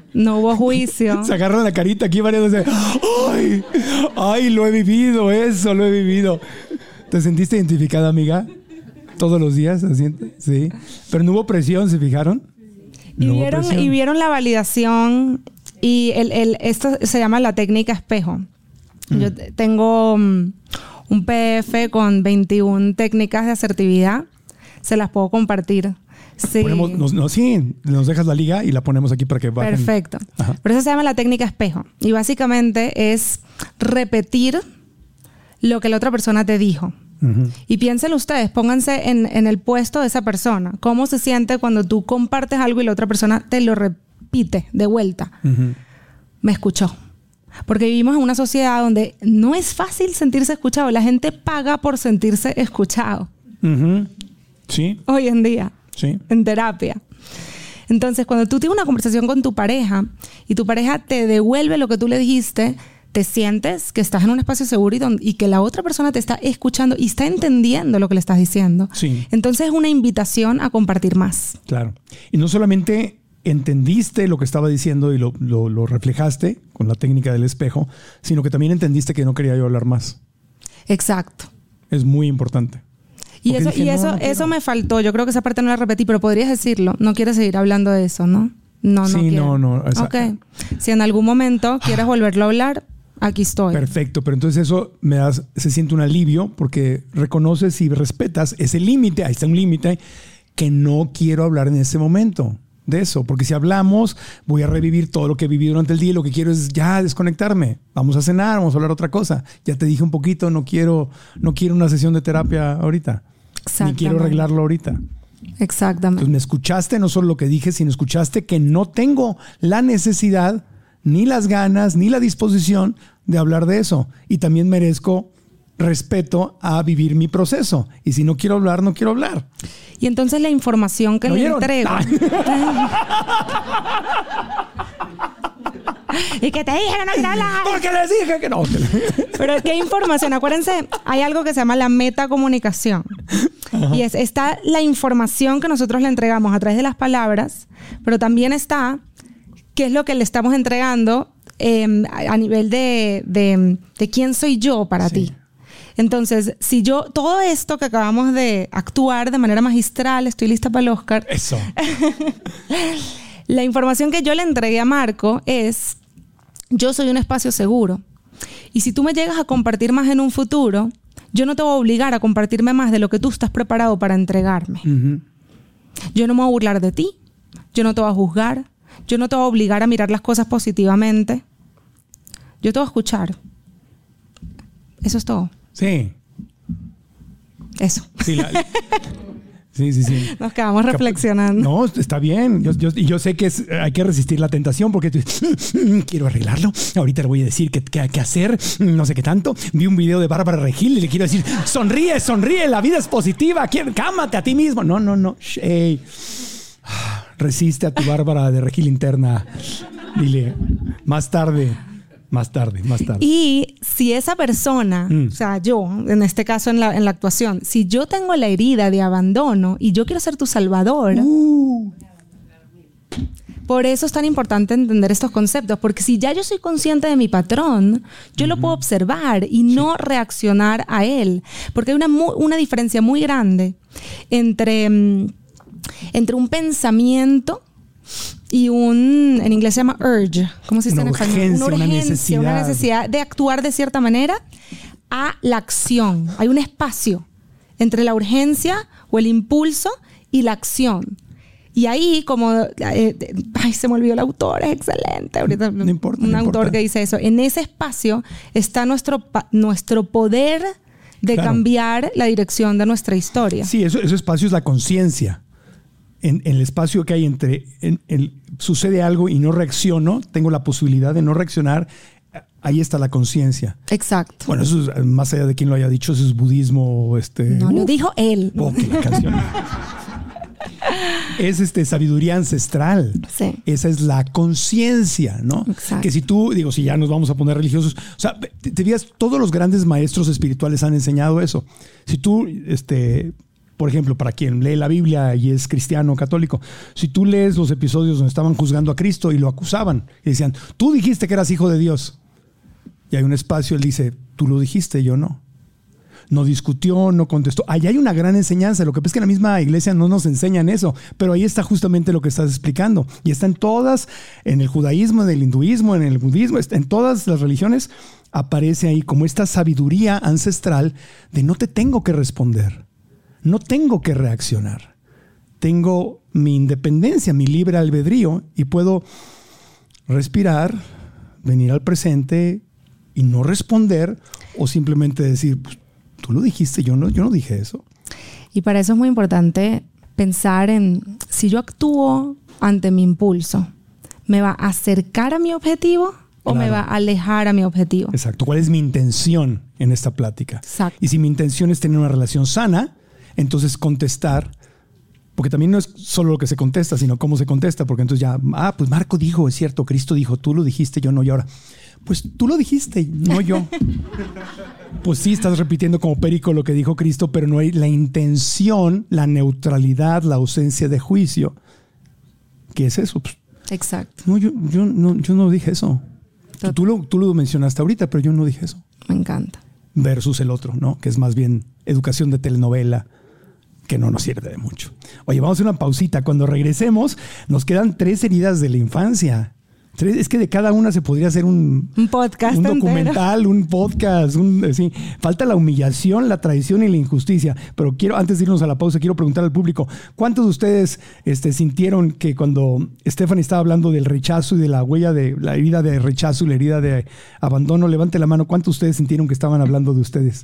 No hubo juicio. Se agarran la carita aquí varias veces. ¡Ay! ¡Ay! Lo he vivido, eso, lo he vivido. ¿Te sentiste identificada, amiga? ¿Todos los días se siente? Sí. Pero no hubo presión, ¿se fijaron? Y, No hubo vieron, presión. y vieron la validación. Y el, el, esto se llama la técnica espejo. Mm. Yo t- tengo um, un P F con veintiuna técnicas de asertividad. Se las puedo compartir. Sí. Ponemos, nos, no, sí, nos dejas la liga y la ponemos aquí para que bajen. Perfecto. Ajá. Pero eso se llama la técnica espejo. Y básicamente es repetir lo que la otra persona te dijo. Uh-huh. Y piénsenlo ustedes, pónganse en, en el puesto de esa persona. ¿Cómo se siente cuando tú compartes algo y la otra persona te lo repite de vuelta? Uh-huh. Me escuchó. Porque vivimos en una sociedad donde no es fácil sentirse escuchado. La gente paga por sentirse escuchado. Uh-huh. Sí, Hoy en día. sí. En terapia. Entonces, cuando tú tienes una conversación con tu pareja y tu pareja te devuelve lo que tú le dijiste, te sientes que estás en un espacio seguro y, donde, y que la otra persona te está escuchando y está entendiendo lo que le estás diciendo. Sí. Entonces, es una invitación a compartir más. Claro. Y no solamente entendiste lo que estaba diciendo y lo, lo, lo reflejaste con la técnica del espejo, sino que también entendiste que no quería yo hablar más. Exacto. Es muy importante. Y Porque eso, dije, y no, eso, no quiero. eso me faltó. Yo creo que esa parte no la repetí, pero podrías decirlo. No quieres seguir hablando de eso, ¿no? No, no Sí, quiero. no, no, esa- Ok. Si en algún momento quieres volverlo a hablar, aquí estoy. Perfecto, pero entonces eso me da, se siente un alivio porque reconoces y respetas ese límite, ahí está un límite, que no quiero hablar en ese momento de eso, porque si hablamos voy a revivir todo lo que viví durante el día y lo que quiero es ya desconectarme. Vamos a cenar, vamos a hablar otra cosa. Ya te dije un poquito, no quiero, no quiero una sesión de terapia ahorita. Ni quiero arreglarlo ahorita. Exactamente. Entonces me escuchaste no solo lo que dije, sino escuchaste que no tengo la necesidad, ni las ganas, ni la disposición de hablar de eso. Y también merezco respeto a vivir mi proceso. Y si no quiero hablar, no quiero hablar. Y entonces la información que ¿No le oyeron? entrego. Y que te dije que no quiero hablar. Porque les dije que no. Pero ¿qué información? Acuérdense, hay algo que se llama la metacomunicación. Y es, está la información que nosotros le entregamos a través de las palabras, pero también está qué es lo que le estamos entregando eh, a, a nivel de, de, de quién soy yo para Sí. ti. Entonces, si yo, todo esto que acabamos de actuar de manera magistral, estoy lista para el Oscar. Eso. La información que yo le entregué a Marco es, yo soy un espacio seguro. Y si tú me llegas a compartir más en un futuro, yo no te voy a obligar a compartirme más de lo que tú estás preparado para entregarme. Uh-huh. Yo no me voy a burlar de ti. Yo no te voy a juzgar. Yo no te voy a obligar a mirar las cosas positivamente. Yo te voy a escuchar. Eso es todo. Sí. Eso. Sí, la- sí, sí, sí. Nos quedamos reflexionando. No, está bien. Yo, yo, y yo sé que es, hay que resistir la tentación porque tú, quiero arreglarlo. Ahorita le voy a decir qué qué- qué hacer. No sé qué tanto. Vi un video de Bárbara Regil y le quiero decir, sonríe, sonríe. La vida es positiva. Quiero- Cámate a ti mismo. No, no, no. Shh, ey. Resiste a tu Bárbara de Regil interna. Dile, más tarde, más tarde, más tarde. Y si esa persona, Mm. o sea, yo, en este caso en la, en la actuación, si yo tengo la herida de abandono y yo quiero ser tu salvador, Uh, por eso es tan importante entender estos conceptos, porque si ya yo soy consciente de mi patrón, yo lo puedo observar y no reaccionar a él, porque hay una, mu- una diferencia muy grande entre, mm, entre un pensamiento y un, en inglés se llama urge, ¿cómo se dice Una en español? urgencia, una una necesidad. necesidad de actuar de cierta manera a la acción. Hay un espacio entre la urgencia o el impulso y la acción. Y ahí, como, eh, ay, se me olvidó el autor, es excelente. Ahorita, No importa, un no autor importa. que dice eso. En ese espacio está nuestro, pa- nuestro poder de Claro. cambiar la dirección de nuestra historia. Sí, eso, ese espacio es la conciencia. En, en el espacio que hay entre en- el- sucede algo y no reacciono, tengo la posibilidad de no reaccionar. Ahí está la conciencia. Exacto. Bueno, eso es, más allá de quien lo haya dicho, eso es budismo. Este, No lo uf, dijo él. oh, que la canción. Es este, sabiduría ancestral. Sí. Esa es la conciencia, ¿no? Exacto. Que si tú, digo, si ya nos vamos a poner religiosos, o sea, te, te fijas, todos los grandes maestros espirituales han enseñado eso. Si tú este, Por ejemplo, para quien lee la Biblia y es cristiano o católico, si tú lees los episodios donde estaban juzgando a Cristo y lo acusaban y decían, tú dijiste que eras hijo de Dios. Y hay un espacio, él dice, tú lo dijiste, yo no. No discutió, no contestó. Ahí hay una gran enseñanza. Lo que pasa es que en la misma iglesia no nos enseñan eso, pero ahí está justamente lo que estás explicando. Y está en todas, en el judaísmo, en el hinduismo, en el budismo, en todas las religiones, aparece ahí como esta sabiduría ancestral de no te tengo que responder, no tengo que reaccionar. Tengo mi independencia, mi libre albedrío y puedo respirar, venir al presente y no responder o simplemente decir, pues, tú lo dijiste, yo no, yo no dije eso. Y para eso es muy importante pensar en si yo actúo ante mi impulso, ¿me va a acercar a mi objetivo o Claro. me va a alejar a mi objetivo? Exacto. ¿Cuál es mi intención en esta plática? Exacto. Y si mi intención es tener una relación sana, entonces contestar, porque también no es solo lo que se contesta, sino cómo se contesta, porque entonces ya, ah, pues Marco dijo, es cierto, Cristo dijo, tú lo dijiste, yo no, y ahora, pues tú lo dijiste, no yo. Pues sí, estás repitiendo como perico lo que dijo Cristo, pero no hay la intención, la neutralidad, la ausencia de juicio. ¿Qué es eso? Pues, Exacto. no, yo, yo, no, yo no dije eso. Tú lo, tú lo mencionaste ahorita, pero yo no dije eso. Me encanta. Versus el otro, ¿no? Que es más bien educación de telenovela, que no nos sirve de mucho. Oye, vamos a hacer una pausita. Cuando regresemos, nos quedan tres heridas de la infancia. Tres, es que de cada una se podría hacer un, Un podcast un entero. documental, un podcast. Un, sí. Falta la humillación, la traición y la injusticia. Pero quiero, antes de irnos a la pausa, quiero preguntar al público, ¿cuántos de ustedes este, sintieron que cuando Stephanie estaba hablando del rechazo y de la huella de la herida de rechazo y la herida de abandono? Levante la mano. ¿Cuántos de ustedes sintieron que estaban hablando de ustedes?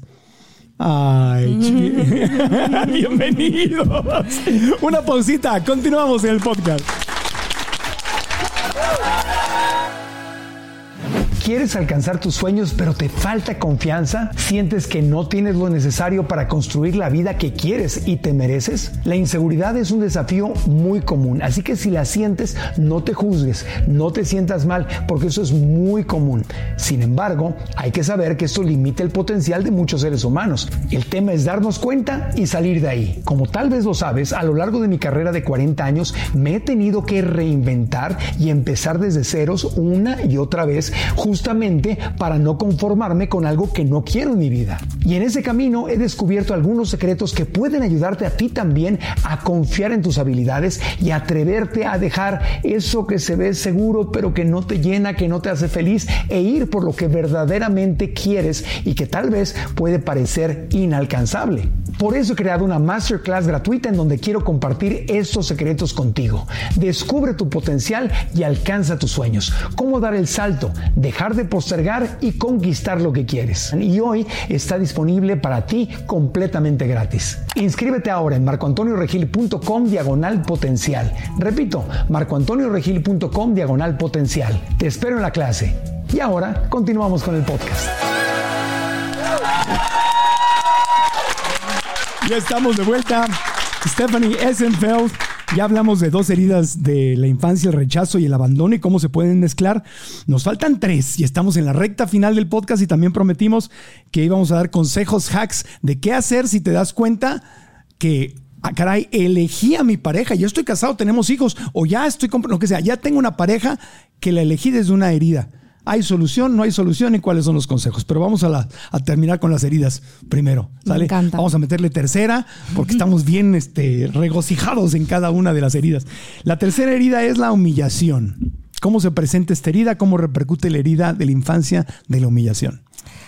Ay, chi- bienvenidos. Una pausita, continuamos en el podcast. ¿Quieres alcanzar tus sueños pero te falta confianza? ¿Sientes que no tienes lo necesario para construir la vida que quieres y te mereces? La inseguridad es un desafío muy común, así que si la sientes, no te juzgues, no te sientas mal, porque eso es muy común. Sin embargo, hay que saber que esto limita el potencial de muchos seres humanos. El tema es darnos cuenta y salir de ahí. Como tal vez lo sabes, a lo largo de mi carrera de cuarenta años me he tenido que reinventar y empezar desde ceros una y otra vez, justamente para no conformarme con algo que no quiero en mi vida. Y en ese camino he descubierto algunos secretos que pueden ayudarte a ti también a confiar en tus habilidades y atreverte a dejar eso que se ve seguro pero que no te llena, que no te hace feliz, e ir por lo que verdaderamente quieres y que tal vez puede parecer inalcanzable. Por eso he creado una masterclass gratuita en donde quiero compartir estos secretos contigo. Descubre tu potencial y alcanza tus sueños. Cómo dar el salto, dejar de postergar y conquistar lo que quieres. Y hoy está disponible para ti completamente gratis. Inscríbete ahora en marcoantonioregil.com diagonal potencial. Repito, marcoantonioregil.com diagonal potencial. Te espero en la clase. Y ahora continuamos con el podcast. Ya estamos de vuelta. Stephanie Essenfeld. Ya hablamos de dos heridas de la infancia, el rechazo y el abandono y cómo se pueden mezclar. Nos faltan tres y estamos en la recta final del podcast y también prometimos que íbamos a dar consejos, hacks de qué hacer si te das cuenta que, ah, caray, elegí a mi pareja, ya estoy casado, tenemos hijos o ya estoy, con lo que sea, ya tengo una pareja que la elegí desde una herida. ¿Hay solución? ¿No hay solución? ¿Y cuáles son los consejos? Pero vamos a, la, a terminar con las heridas primero. ¿Sale? Me encanta. Vamos a meterle tercera porque estamos bien este, regocijados en cada una de las heridas. La tercera herida es la humillación. ¿Cómo se presenta esta herida? ¿Cómo repercute la herida de la infancia de la humillación?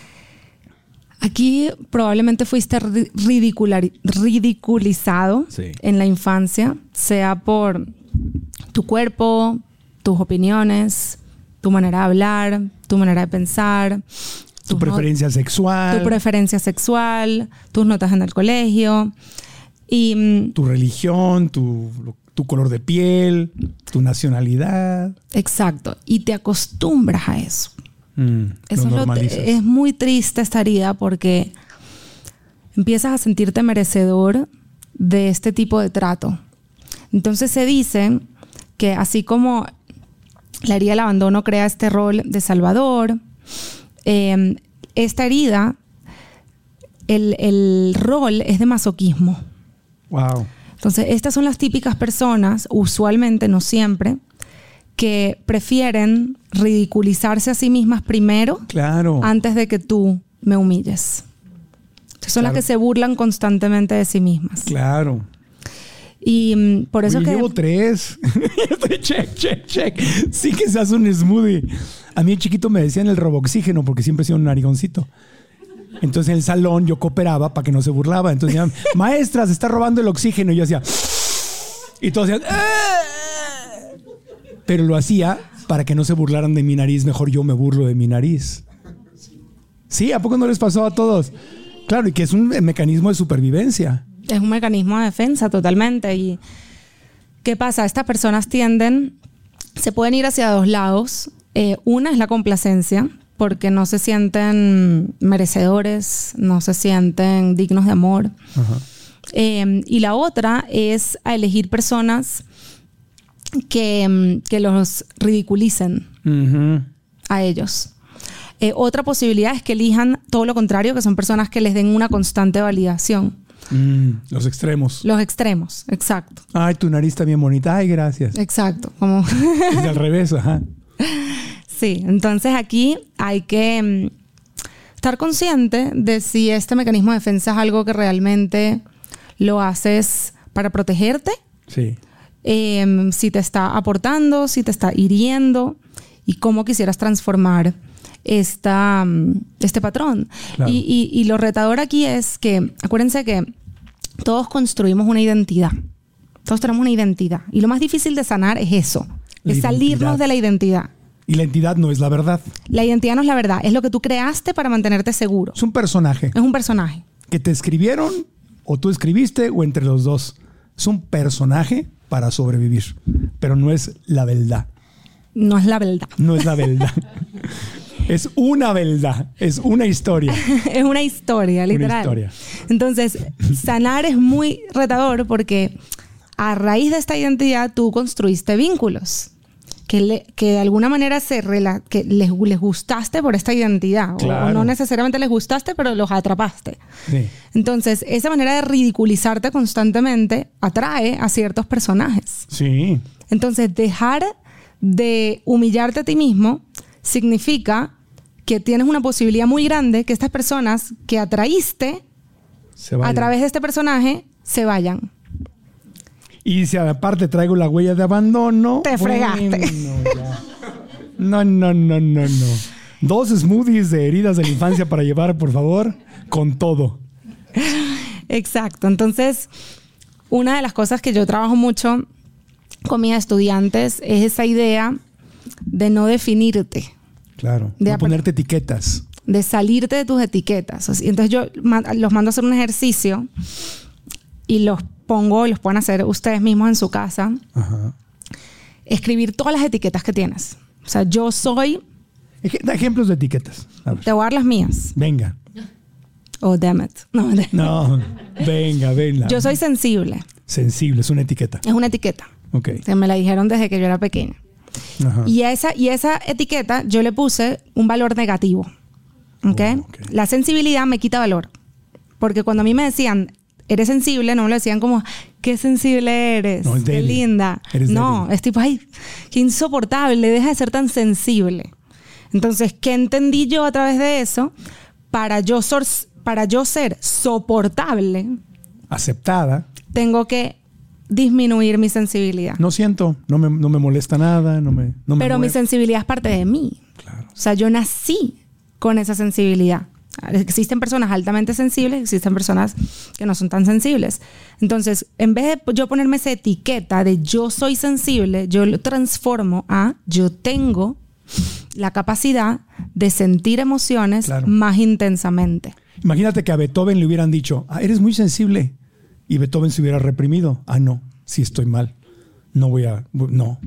Aquí probablemente fuiste ridicular, ridiculizado Sí. en la infancia, sea por tu cuerpo, tus opiniones, tu manera de hablar, tu manera de pensar, Tu tus preferencia not- sexual, tu preferencia sexual, tus notas en el colegio. Y mm, tu religión, tu, tu color de piel, tu nacionalidad. exacto, y te acostumbras a eso. Mm, Eso lo es, lo- normalizas. es muy triste esta herida porque empiezas a sentirte merecedor de este tipo de trato. Entonces se dice que así como la herida del abandono crea este rol de salvador, eh, esta herida, el, el rol es de masoquismo. Wow. Entonces, estas son las típicas personas, usualmente, no siempre, que prefieren ridiculizarse a sí mismas primero, claro, antes de que tú me humilles. Entonces, son claro. las que se burlan constantemente de sí mismas. Claro. Y um, por eso Oye, que... llevo tres. check, check, check. Sí que se hace un smoothie. A mí de chiquito me decían el roboxígeno porque siempre he sido un narigoncito. Entonces en el salón yo cooperaba para que no se burlaba. Entonces decían, maestra, se está robando el oxígeno. Y yo hacía... Y todos decían... ¡Ah! Pero lo hacía para que no se burlaran de mi nariz. Mejor yo me burlo de mi nariz. Sí, ¿a poco no les pasó a todos? Claro, y que es un mecanismo de supervivencia. Es un mecanismo de defensa totalmente. ¿Y qué pasa? Estas personas tienden, se pueden ir hacia dos lados. Eh, una es la complacencia, porque no se sienten merecedores, no se sienten dignos de amor. Uh-huh. Eh, y la otra es a elegir personas que, que los ridiculicen uh-huh. a ellos. Eh, otra posibilidad es que elijan todo lo contrario, que son personas que les den una constante validación. Mm, los extremos. Los extremos, exacto. Ay, tu nariz está bien bonita. Ay, gracias. Exacto. Como es al revés, ajá. Sí, entonces aquí hay que um, estar consciente de si este mecanismo de defensa es algo que realmente lo haces para protegerte. Sí. Eh, si te está aportando, si te está hiriendo y cómo quisieras transformar esta, este patrón. Claro. Y, y, y lo retador aquí es que, acuérdense que todos construimos una identidad. Todos tenemos una identidad. Y lo más difícil de sanar es eso. La es salirnos identidad. de la identidad. Y la identidad no es la verdad. La identidad no es la verdad. Es lo que tú creaste para mantenerte seguro. Es un personaje. Es un personaje. Que te escribieron, o tú escribiste, o entre los dos. Es un personaje para sobrevivir. Pero no es la verdad. No es la verdad. No es la verdad. Es una verdad, es una historia. Es una historia, literal. Una historia. Entonces, sanar es muy retador porque a raíz de esta identidad tú construiste vínculos que, le, que de alguna manera se rela, que les, les gustaste por esta identidad. Claro. O no necesariamente les gustaste, pero los atrapaste. Sí. Entonces, esa manera de ridiculizarte constantemente atrae a ciertos personajes. Sí. Entonces, dejar de humillarte a ti mismo significa que tienes una posibilidad muy grande que estas personas que atraíste a través de este personaje se vayan. Y si aparte traigo la huella de abandono... Te fregaste. Bueno, ya. No, no, no, no, no. Dos smoothies de heridas de la infancia para llevar, por favor, con todo. Exacto. Entonces, una de las cosas que yo trabajo mucho con mis estudiantes es esa idea de no definirte. Claro, de no ponerte etiquetas. De salirte de tus etiquetas. Entonces yo los mando a hacer un ejercicio y los pongo, los pueden hacer ustedes mismos en su casa. Ajá. Escribir todas las etiquetas que tienes. O sea, yo soy... Da ejemplos de etiquetas. Te voy a dar las mías. Venga. Oh, damn it. No, no venga, venga. Yo soy sensible. Sensible, es una etiqueta. Es una etiqueta. Ok. O sea, me la dijeron desde que yo era pequeña. Ajá. Y a esa, y esa etiqueta yo le puse un valor negativo. ¿Okay? Oh, okay. La sensibilidad me quita valor. Porque cuando a mí me decían, eres sensible, no me lo decían como, qué sensible eres, no, qué linda. Eres no, débil. Es tipo, ay, qué insoportable, deja de ser tan sensible. Entonces, ¿qué entendí yo a través de eso? Para yo, sor, para yo ser soportable, aceptada, tengo que disminuir mi sensibilidad. No siento, no me, no me molesta nada, no me, no me Pero mueve. Mi sensibilidad es parte de mí. Claro. O sea, yo nací con esa sensibilidad. Existen personas altamente sensibles, existen personas que no son tan sensibles. Entonces, en vez de yo ponerme esa etiqueta de yo soy sensible, yo lo transformo a yo tengo la capacidad de sentir emociones claro. más intensamente. Imagínate que a Beethoven le hubieran dicho, ah, eres muy sensible. Y Beethoven se hubiera reprimido. Ah, no, sí estoy mal. No voy a... No.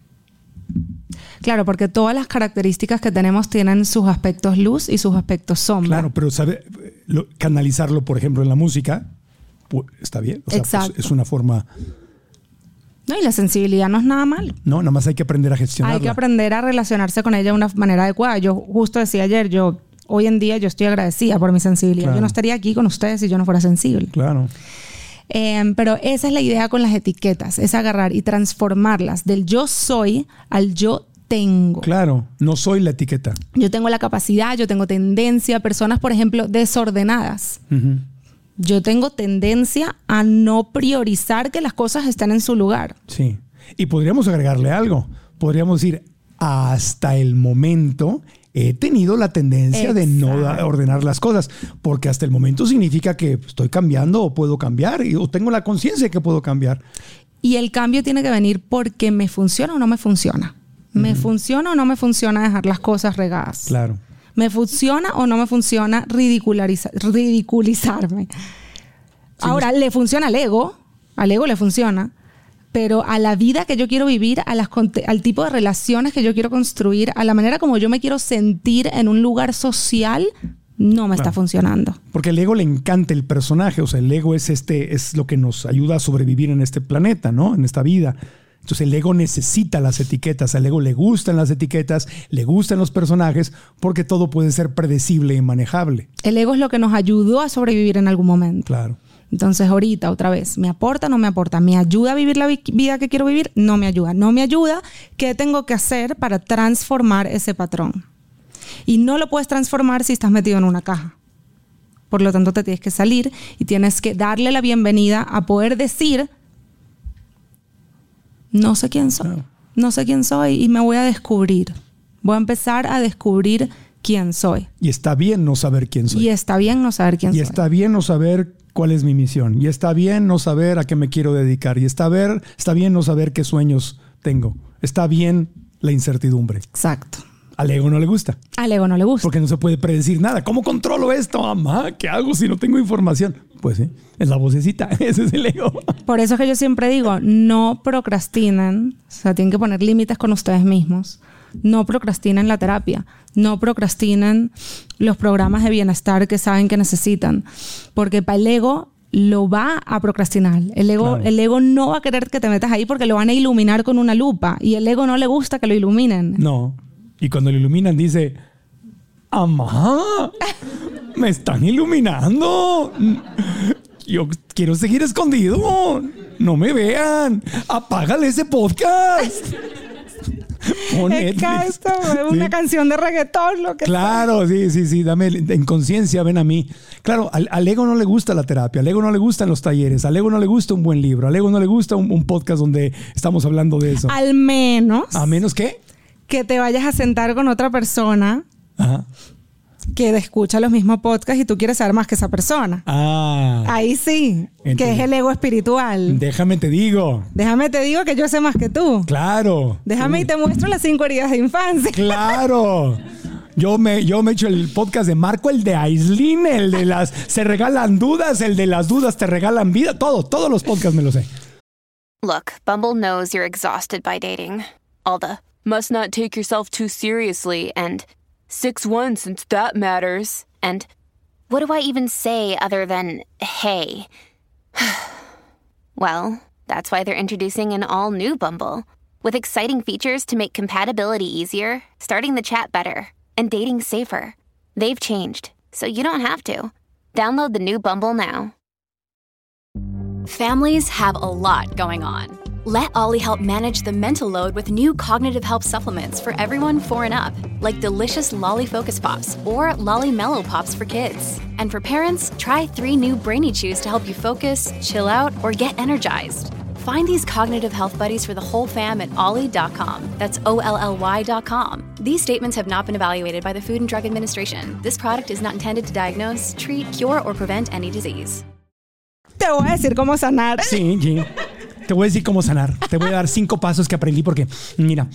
Claro, porque todas las características que tenemos tienen sus aspectos luz y sus aspectos sombra. Claro, pero sabe, lo, canalizarlo, por ejemplo, en la música, pues, está bien. O sea, exacto. Pues, es una forma... No, y la sensibilidad no es nada malo. No, nada más hay que aprender a gestionarla. Hay que aprender a relacionarse con ella de una manera adecuada. Yo justo decía ayer, yo... Hoy en día yo estoy agradecida por mi sensibilidad. Claro. Yo no estaría aquí con ustedes si yo no fuera sensible. Claro. Eh, pero esa es la idea con las etiquetas, es agarrar y transformarlas del yo soy al yo tengo. Claro, no soy la etiqueta. Yo tengo la capacidad, yo tengo tendencia. Personas, por ejemplo, desordenadas. Uh-huh. Yo tengo tendencia a no priorizar que las cosas estén en su lugar. Sí. Y podríamos agregarle algo. Podríamos decir, hasta el momento he tenido la tendencia Exacto. de no ordenar las cosas, porque hasta el momento significa que estoy cambiando o puedo cambiar y, o tengo la conciencia de que puedo cambiar. Y el cambio tiene que venir porque me funciona o no me funciona. ¿Me uh-huh. funciona o no me funciona dejar las cosas regadas? Claro. ¿Me funciona o no me funciona ridiculariza- ridiculizarme? Sí, Ahora, no... le funciona al ego. Al ego le funciona. Pero a la vida que yo quiero vivir, a las, al tipo de relaciones que yo quiero construir, a la manera como yo me quiero sentir en un lugar social, no me claro. está funcionando. Porque el ego le encanta el personaje. O sea, el ego es, este, es lo que nos ayuda a sobrevivir en este planeta, ¿no? En esta vida. Entonces el ego necesita las etiquetas, al ego le gustan las etiquetas, le gustan los personajes, porque todo puede ser predecible y manejable. El ego es lo que nos ayudó a sobrevivir en algún momento. Claro. Entonces ahorita, otra vez, ¿me aporta o no me aporta? ¿Me ayuda a vivir la vida que quiero vivir? No me ayuda. No me ayuda. ¿Qué tengo que hacer para transformar ese patrón? Y no lo puedes transformar si estás metido en una caja. Por lo tanto, te tienes que salir y tienes que darle la bienvenida a poder decir... No sé quién soy. No. no sé quién soy y me voy a descubrir. Voy a empezar a descubrir quién soy. Y está bien no saber quién soy. Y está bien no saber quién y soy. Y está bien no saber cuál es mi misión. Y está bien no saber a qué me quiero dedicar. Y está, ver, está bien no saber qué sueños tengo. Está bien la incertidumbre. Exacto. Al ego no le gusta. Al ego no le gusta. Porque no se puede predecir nada. ¿Cómo controlo esto, mamá? ¿Qué hago si no tengo información? Pues sí, es la vocecita. Ese es el ego. Por eso es que yo siempre digo, no procrastinen. O sea, tienen que poner límites con ustedes mismos. No procrastinen la terapia. No procrastinen los programas de bienestar que saben que necesitan. Porque para el ego lo va a procrastinar. El ego, claro. el ego no va a querer que te metas ahí porque lo van a iluminar con una lupa. Y el ego no le gusta que lo iluminen. No. Y cuando lo iluminan dice, ¡amá! ¡Me están iluminando! Yo quiero seguir escondido. ¡No me vean! ¡Apágale ese podcast! Pon Exacto, una ¿sí? canción de reggaetón, lo que Claro, sea. sí, sí, sí, dame en conciencia, ven a mí. Claro, al, al ego no le gusta la terapia, al ego no le gustan los talleres, al ego no le gusta un buen libro, al ego no le gusta un, un podcast donde estamos hablando de eso. Al menos. ¿A menos qué? Que te vayas a sentar con otra persona Ajá. que escucha los mismos podcasts y tú quieres saber más que esa persona. Ah. Ahí sí, Entonces, que es el ego espiritual. Déjame te digo. Déjame te digo que yo sé más que tú. Claro. Déjame sí. y te muestro las cinco heridas de infancia. Claro. Yo me, yo me echo el podcast de Marco, el de Aislinn, el de las se regalan dudas, el de las dudas te regalan vida. Todo, todos los podcasts me los sé. Look, Bumble knows you're exhausted by dating. All the must not take yourself too seriously, and six one since that matters, and what do I even say other than hey? Well, that's why they're introducing an all-new Bumble, with exciting features to make compatibility easier, starting the chat better, and dating safer. They've changed, so you don't have to. Download the new Bumble now. Families have a lot going on. Let Ollie help manage the mental load with new cognitive help supplements for everyone four and up, like delicious Lolly Focus Pops or Lolly Mellow Pops for kids. And for parents, try three new Brainy Chews to help you focus, chill out, or get energized. Find these cognitive health buddies for the whole fam at ollie dot com. That's O L L Y dot com. These statements have not been evaluated by the Food and Drug Administration. This product is not intended to diagnose, treat, cure, or prevent any disease. Te voy a decir cómo sanar. Sí, sí. Te voy a decir cómo sanar. Te voy a dar cinco pasos que aprendí porque, mira.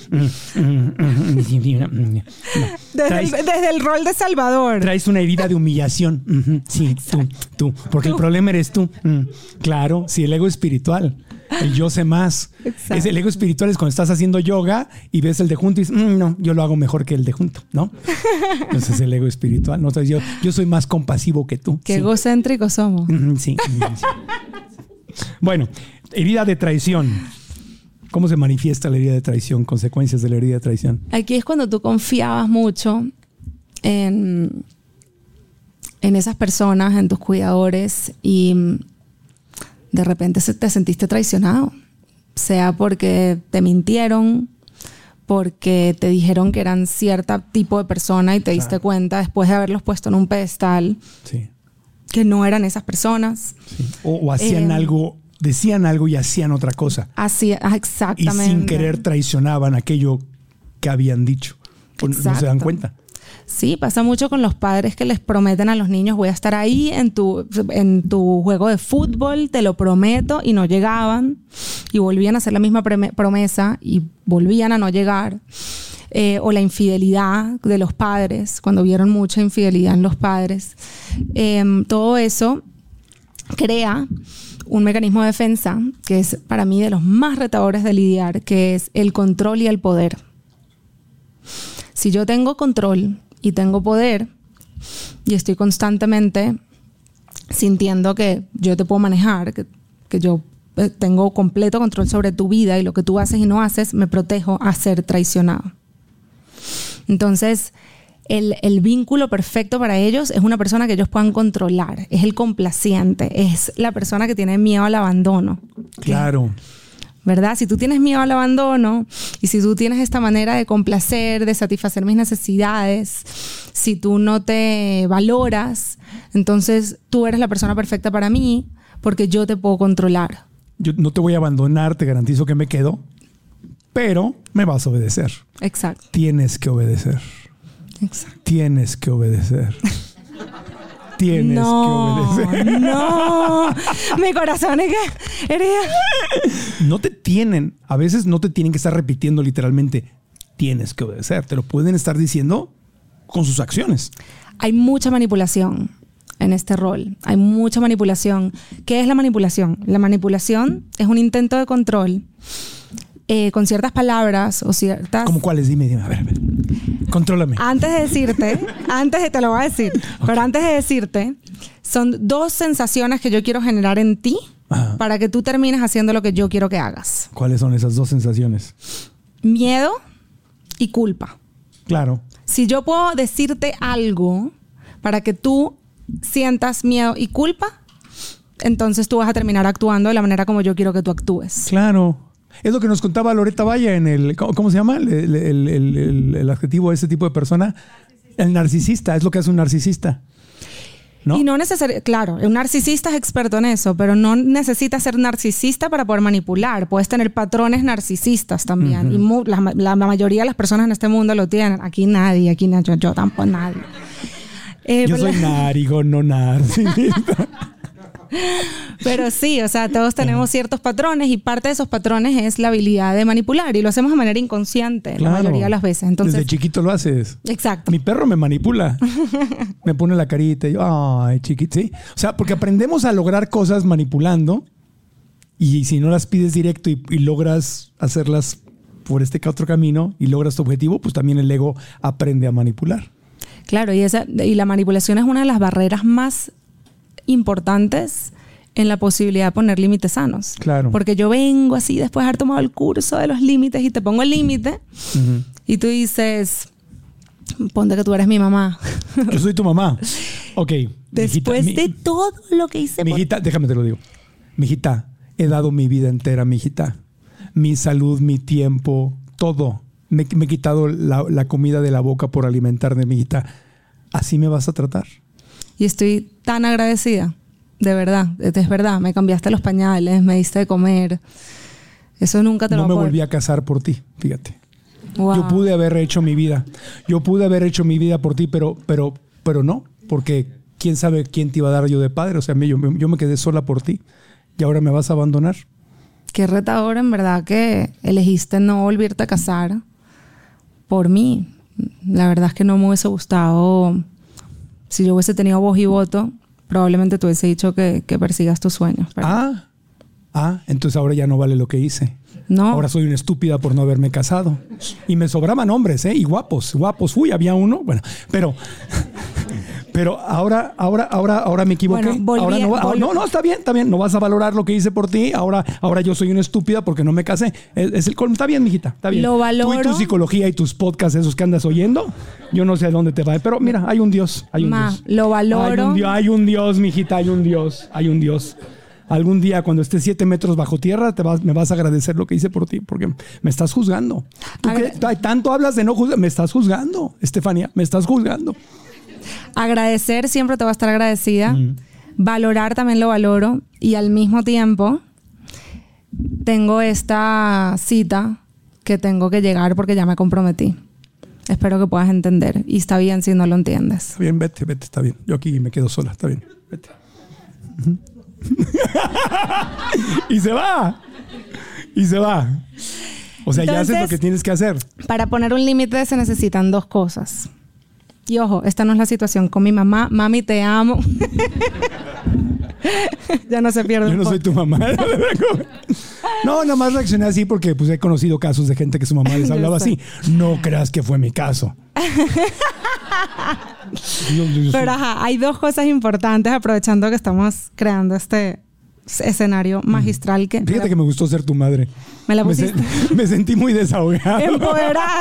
Desde, el, desde el rol de Salvador. Traes una herida de humillación. Sí, tú, tú. Porque el problema eres tú. Claro, sí, el ego espiritual. El yo sé más. Es el ego espiritual es cuando estás haciendo yoga y ves el de junto y dices, mmm, no, yo lo hago mejor que el de junto, ¿no? Entonces es el ego espiritual. ¿No? Entonces yo, yo soy más compasivo que tú. Qué sí. egocéntricos somos. Sí. sí. Bueno, herida de traición. ¿Cómo se manifiesta la herida de traición? Consecuencias de la herida de traición. Aquí es cuando tú confiabas mucho en, en esas personas, en tus cuidadores y de repente te sentiste traicionado, sea porque te mintieron, porque te dijeron que eran cierto tipo de persona y te claro. diste cuenta después de haberlos puesto en un pedestal sí. que no eran esas personas. Sí. O, o hacían eh, algo, decían algo y hacían otra cosa. Así, exactamente. Y sin querer traicionaban aquello que habían dicho. No se dan cuenta. Sí, pasa mucho con los padres que les prometen a los niños: voy a estar ahí en tu, en tu juego de fútbol, te lo prometo, y no llegaban y volvían a hacer la misma promesa y volvían a no llegar. Eh, o la infidelidad de los padres, cuando vieron mucha infidelidad en los padres. Eh, todo eso crea un mecanismo de defensa que es para mí de los más retadores de lidiar, que es el control y el poder. Si yo tengo control y tengo poder y estoy constantemente sintiendo que yo te puedo manejar, que, que yo tengo completo control sobre tu vida y lo que tú haces y no haces, me protejo a ser traicionado. Entonces, el, el vínculo perfecto para ellos es una persona que ellos puedan controlar, es el complaciente, es la persona que tiene miedo al abandono. Claro. ¿Verdad? Si tú tienes miedo al abandono y si tú tienes esta manera de complacer, de satisfacer mis necesidades, si tú no te valoras, entonces tú eres la persona perfecta para mí porque yo te puedo controlar. Yo no te voy a abandonar, te garantizo que me quedo, pero me vas a obedecer. Exacto. Tienes que obedecer. Exacto. Tienes que obedecer. Tienes no, que obedecer. No, mi corazón es que eres... No te tienen, a veces no te tienen que estar repitiendo literalmente, tienes que obedecer. Te lo pueden estar diciendo con sus acciones. Hay mucha manipulación en este rol. Hay mucha manipulación. ¿Qué es la manipulación? La manipulación es un intento de control eh, con ciertas palabras o ciertas... ¿Cómo cuáles? Dime, dime, a ver, a ver. Contrólame. Antes de decirte, antes de te lo voy a decir, okay. pero antes de decirte, son dos sensaciones que yo quiero generar en ti Ajá. para que tú termines haciendo lo que yo quiero que hagas. ¿Cuáles son esas dos sensaciones? Miedo y culpa. Claro. Si yo puedo decirte algo para que tú sientas miedo y culpa, entonces tú vas a terminar actuando de la manera como yo quiero que tú actúes. Claro. Es lo que nos contaba Loretta Valle en el... ¿Cómo se llama? El, el, el, el, el adjetivo de ese tipo de persona. El narcisista. Es lo que hace un narcisista. ¿No? Y no necesariamente... Claro, un narcisista es experto en eso, pero no necesitas ser narcisista para poder manipular. Puedes tener patrones narcisistas también. Uh-huh. Y mu- la, la mayoría de las personas en este mundo lo tienen. Aquí nadie. Aquí yo, yo tampoco nadie. Eh, yo soy la... nárigo, no narcisista. Pero sí, o sea, todos tenemos ciertos patrones y parte de esos patrones es la habilidad de manipular y lo hacemos de manera inconsciente claro. la mayoría de las veces. Entonces, desde chiquito lo haces. Exacto. Mi perro me manipula. Me pone la carita y yo, ay, chiquito. ¿Sí? O sea, porque aprendemos a lograr cosas manipulando y si no las pides directo y, y logras hacerlas por este otro camino y logras tu objetivo, pues también el ego aprende a manipular. Claro, y, esa, y la manipulación es una de las barreras más importantes en la posibilidad de poner límites sanos. Claro. Porque yo vengo así después de haber tomado el curso de los límites y te pongo el límite uh-huh. y tú dices, ponte que tú eres mi mamá. Yo soy tu mamá. Ok. Después mijita, de mi, todo lo que hice. Mijita, por... déjame te lo digo. Mijita, he dado mi vida entera, mijita. Mi salud, mi tiempo, todo. Me, me he quitado la, la comida de la boca por alimentarme, mijita. ¿Así me vas a tratar? Y estoy tan agradecida, de verdad, es verdad. Me cambiaste los pañales, me diste de comer. Eso nunca te lo No voy a me poder. volví a casar por ti, fíjate. Wow. Yo pude haber hecho mi vida. Yo pude haber hecho mi vida por ti, pero, pero, pero no. Porque quién sabe quién te iba a dar yo de padre. O sea, yo, yo me quedé sola por ti. Y ahora me vas a abandonar. Qué retador, en verdad, que elegiste no volverte a casar por mí. La verdad es que no me hubiese gustado... Si yo hubiese tenido voz y voto, probablemente te hubiese dicho que, que persigas tus sueños. Pero... Ah, ah, entonces ahora ya no vale lo que hice. No. Ahora soy una estúpida por no haberme casado. Y me sobraban hombres, ¿eh? Y guapos, guapos. Uy, había uno. Bueno, pero... Pero ahora, ahora, ahora, ahora me equivoqué. Bueno, volví, ahora no, volví. no, no, está bien, está bien. No vas a valorar lo que hice por ti. Ahora, ahora yo soy una estúpida porque no me casé. Es, es el colmo. Está bien, mijita. Está bien. Lo valoro. Tú y tu psicología y tus podcasts, esos que andas oyendo, yo no sé a dónde te va. Pero mira, hay un Dios. Hay un Ma, Dios. Lo valoro. Hay un, Dios, hay un Dios, mijita. Hay un Dios. Hay un Dios. algún día cuando estés siete metros bajo tierra te vas, me vas a agradecer lo que hice por ti, porque me estás juzgando. ¿Tú Agra- qué, tanto hablas de no juzgar? Me estás juzgando, Estefanía, me estás juzgando. Agradecer, siempre te va a estar agradecida. Mm. Valorar también lo valoro. Y al mismo tiempo tengo esta cita que tengo que llegar porque ya me comprometí. Espero que puedas entender. Y está bien si no lo entiendes. Está bien, vete, vete, está bien. Yo aquí me quedo sola, está bien, vete. Uh-huh. Y se va. Y se va. O sea, Entonces, ya haces lo que tienes que hacer. Para poner un límite se necesitan dos cosas. Y ojo, esta no es la situación con mi mamá. Mami, te amo. Ya no se pierde. Yo no soy tu mamá. No, nada más reaccioné así porque pues, he conocido casos de gente que su mamá les hablaba así. No creas que fue mi caso. Dios, Dios, Pero ajá, hay dos cosas importantes aprovechando que estamos creando este escenario magistral que... Fíjate que me gustó ser tu madre. Me la Me, pusiste. sen- me sentí muy desahogado. Empoderada.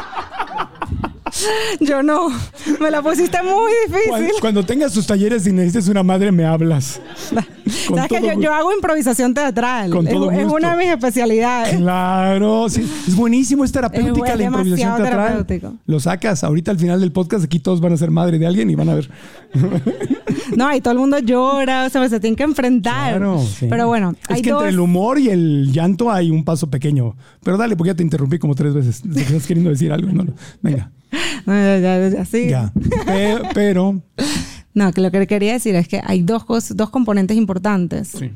Yo no. Me la pusiste muy difícil. Cuando, cuando tengas tus talleres y necesites una madre, me hablas. Con ¿Sabes que todo yo, yo hago improvisación teatral? Con es, todo es gusto. una de mis especialidades. Claro, sí. Es buenísimo, es terapéutica Es la improvisación demasiado teatral. terapéutico. Lo sacas. Ahorita al final del podcast aquí todos van a ser madre de alguien y van a ver. No, y todo el mundo llora, o sea, se tienen que enfrentar. Claro, sí. Pero bueno, es hay que dos... entre el humor y el llanto hay un paso pequeño. Pero dale, porque ya te interrumpí como tres veces. Te estás queriendo decir algo. No, no. Venga. No, ya, ya, ya, sí. Ya. Pe- pero. No, que lo que quería decir es que hay dos cosas, dos componentes importantes Sí.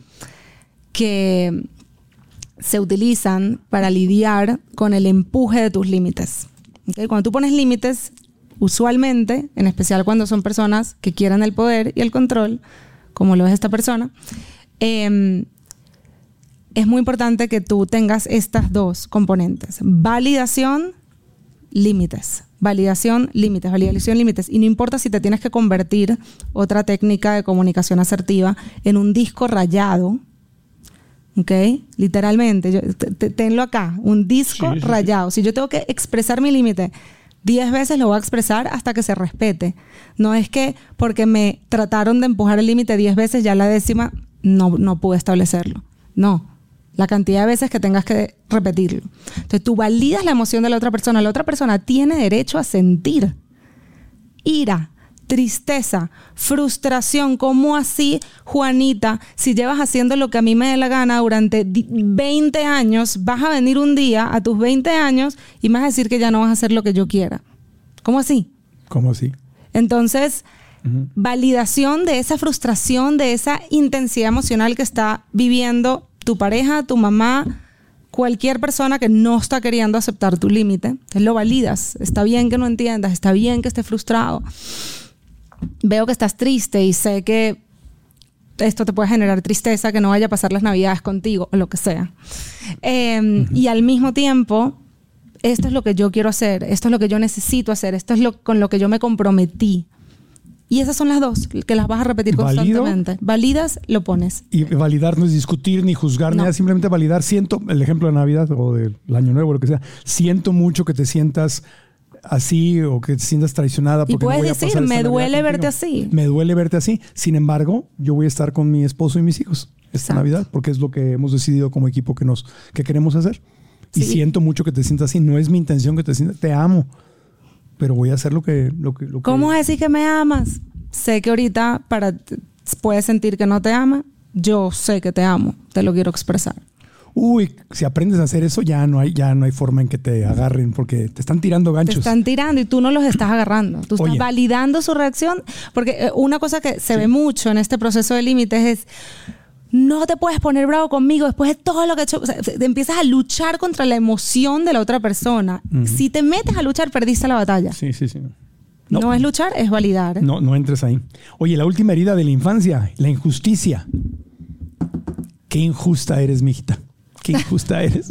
que se utilizan para lidiar con el empuje de tus límites. ¿Ok? Cuando tú pones límites, usualmente, en especial cuando son personas que quieren el poder y el control, como lo es esta persona, eh, es muy importante que tú tengas estas dos componentes. Validación, límites. Validación, límites. Validación, límites. Y no importa si te tienes que convertir, otra técnica de comunicación asertiva, en un disco rayado. ¿Ok? Literalmente. Yo, te- te- tenlo acá. Un disco Sí, sí, sí. rayado. Si yo tengo que expresar mi límite diez veces, lo voy a expresar hasta que se respete. No es que porque me trataron de empujar el límite diez veces, ya la décima no, no pude establecerlo. No. La cantidad de veces que tengas que repetirlo. Entonces tú validas la emoción de la otra persona. La otra persona tiene derecho a sentir ira, tristeza, frustración. ¿Cómo así, Juanita? Si llevas haciendo lo que a mí me dé la gana durante di- veinte años, vas a venir un día a tus veinte años y me vas a decir que ya no vas a hacer lo que yo quiera. ¿Cómo así? ¿Cómo así? Entonces, validación de esa frustración, de esa intensidad emocional que está viviendo tu pareja, tu mamá, cualquier persona que no está queriendo aceptar tu límite. Entonces lo validas. Está bien que no entiendas, está bien que estés frustrado. Veo que estás triste y sé que esto te puede generar tristeza, que no vaya a pasar las navidades contigo o lo que sea. Eh, uh-huh. Y al mismo tiempo, esto es lo que yo quiero hacer, esto es lo que yo necesito hacer, esto es lo, con lo que yo me comprometí. Y esas son las dos, que las vas a repetir Valido, constantemente. Validas, lo pones. Y validar no es discutir ni juzgar, No. nada, simplemente validar. Siento, el ejemplo de Navidad o del Año Nuevo, lo que sea, siento mucho que te sientas así o que te sientas traicionada. Y Porque puedes no voy a decir, pasar esta me Navidad duele contigo. verte así. Me duele verte así. Sin embargo, yo voy a estar con mi esposo y mis hijos esta Exacto. Navidad porque es lo que hemos decidido como equipo que, nos, que queremos hacer. Y Sí. siento mucho que te sientas así. No es mi intención que te sientas, te amo, pero voy a hacer lo que... Lo que, lo que ¿Cómo decir que me amas? Sé que ahorita para, puedes sentir que no te ama. Yo sé que te amo. Te lo quiero expresar. Uy, si aprendes a hacer eso, ya no hay, ya no hay forma en que te agarren porque te están tirando ganchos. Te están tirando y tú no los estás agarrando. Tú estás Oye. validando su reacción. Porque eh, una cosa que se Sí. ve mucho en este proceso de límites es... No te puedes poner bravo conmigo después de todo lo que he hecho. O sea, te empiezas a luchar contra la emoción de la otra persona. Ujú. Si te metes a luchar, perdiste la batalla. Sí, sí, sí. No, No. es luchar, es validar. ¿eh? No, no entres ahí. Oye, la última herida de la infancia, la injusticia. Qué injusta eres, mijita. Qué injusta eres.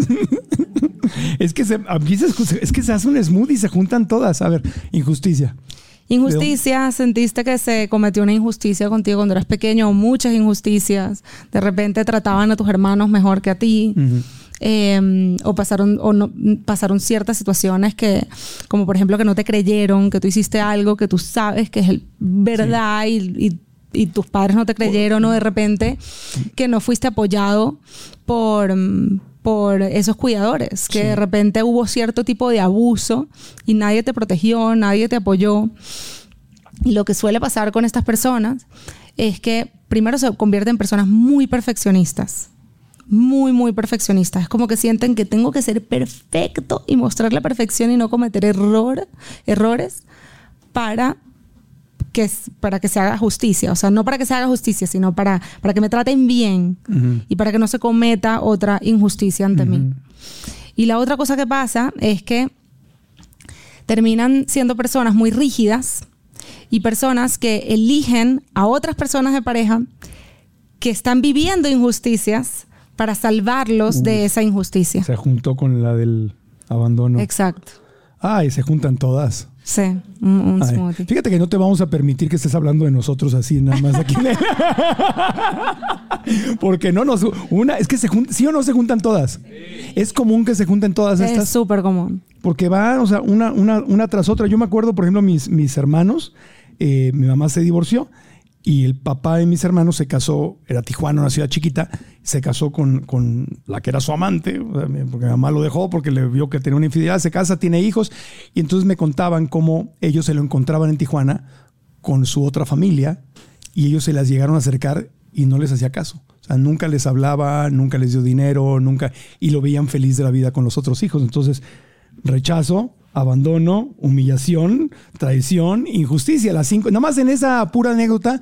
es, que se, es que se hace un smoothie y se juntan todas. A ver, injusticia. Injusticia, sentiste que se cometió una injusticia contigo cuando eras pequeño, o muchas injusticias. De repente trataban a tus hermanos mejor que a ti. Uh-huh. Eh, o pasaron o no, pasaron ciertas situaciones que, como por ejemplo que no te creyeron, que tú hiciste algo que tú sabes que es el verdad, sí. y, y y tus padres no te creyeron, o de repente que no fuiste apoyado por, por esos cuidadores, que sí. de repente hubo cierto tipo de abuso y nadie te protegió, nadie te apoyó. Y lo que suele pasar con estas personas es que primero se convierten en personas muy perfeccionistas. Muy, muy perfeccionistas. Es como que sienten que tengo que ser perfecto y mostrar la perfección y no cometer error, errores para que, para que se haga justicia. O sea, no para que se haga justicia, sino para, para que me traten bien uh-huh. y para que no se cometa otra injusticia ante uh-huh. mí. Y la otra cosa que pasa es que terminan siendo personas muy rígidas y personas que eligen a otras personas de pareja que están viviendo injusticias para salvarlos Uy, de esa injusticia. Se juntó con la del abandono. Exacto. Ay, se juntan todas. Sí, un, un smoothie. Fíjate que no te vamos a permitir que estés hablando de nosotros así, nada más aquí. Porque no nos... Una, es que se juntan, ¿sí o no se juntan todas? Sí. Es común que se junten todas estas. Es súper común. Porque van, o sea, una, una, una tras otra. Yo me acuerdo, por ejemplo, mis, mis hermanos, eh, mi mamá se divorció. Y el papá de mis hermanos se casó, era Tijuana, una ciudad chiquita, se casó con, con la que era su amante, porque mi mamá lo dejó porque le vio que tenía una infidelidad, se casa, tiene hijos, y entonces me contaban cómo ellos se lo encontraban en Tijuana con su otra familia, y ellos se las llegaron a acercar y no les hacía caso. O sea, nunca les hablaba, nunca les dio dinero, nunca, y lo veían feliz de la vida con los otros hijos. Entonces, rechazo, abandono, humillación, traición, injusticia, las cinco. Nada más en esa pura anécdota.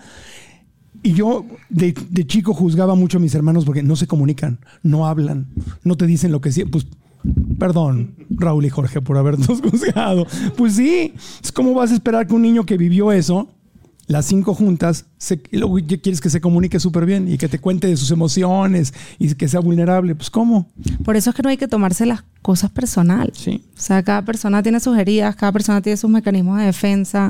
Y yo de, de chico juzgaba mucho a mis hermanos porque no se comunican, no hablan, no te dicen lo que sí. Pues, perdón, Raúl y Jorge, por habernos juzgado. Pues sí, ¿cómo vas a esperar que un niño que vivió eso, las cinco juntas, se, luego quieres que se comunique súper bien y que te cuente de sus emociones y que sea vulnerable? Pues, ¿cómo? Por eso es que no hay que tomarse las cosas personal. Sí. O sea, cada persona tiene sus heridas, cada persona tiene sus mecanismos de defensa.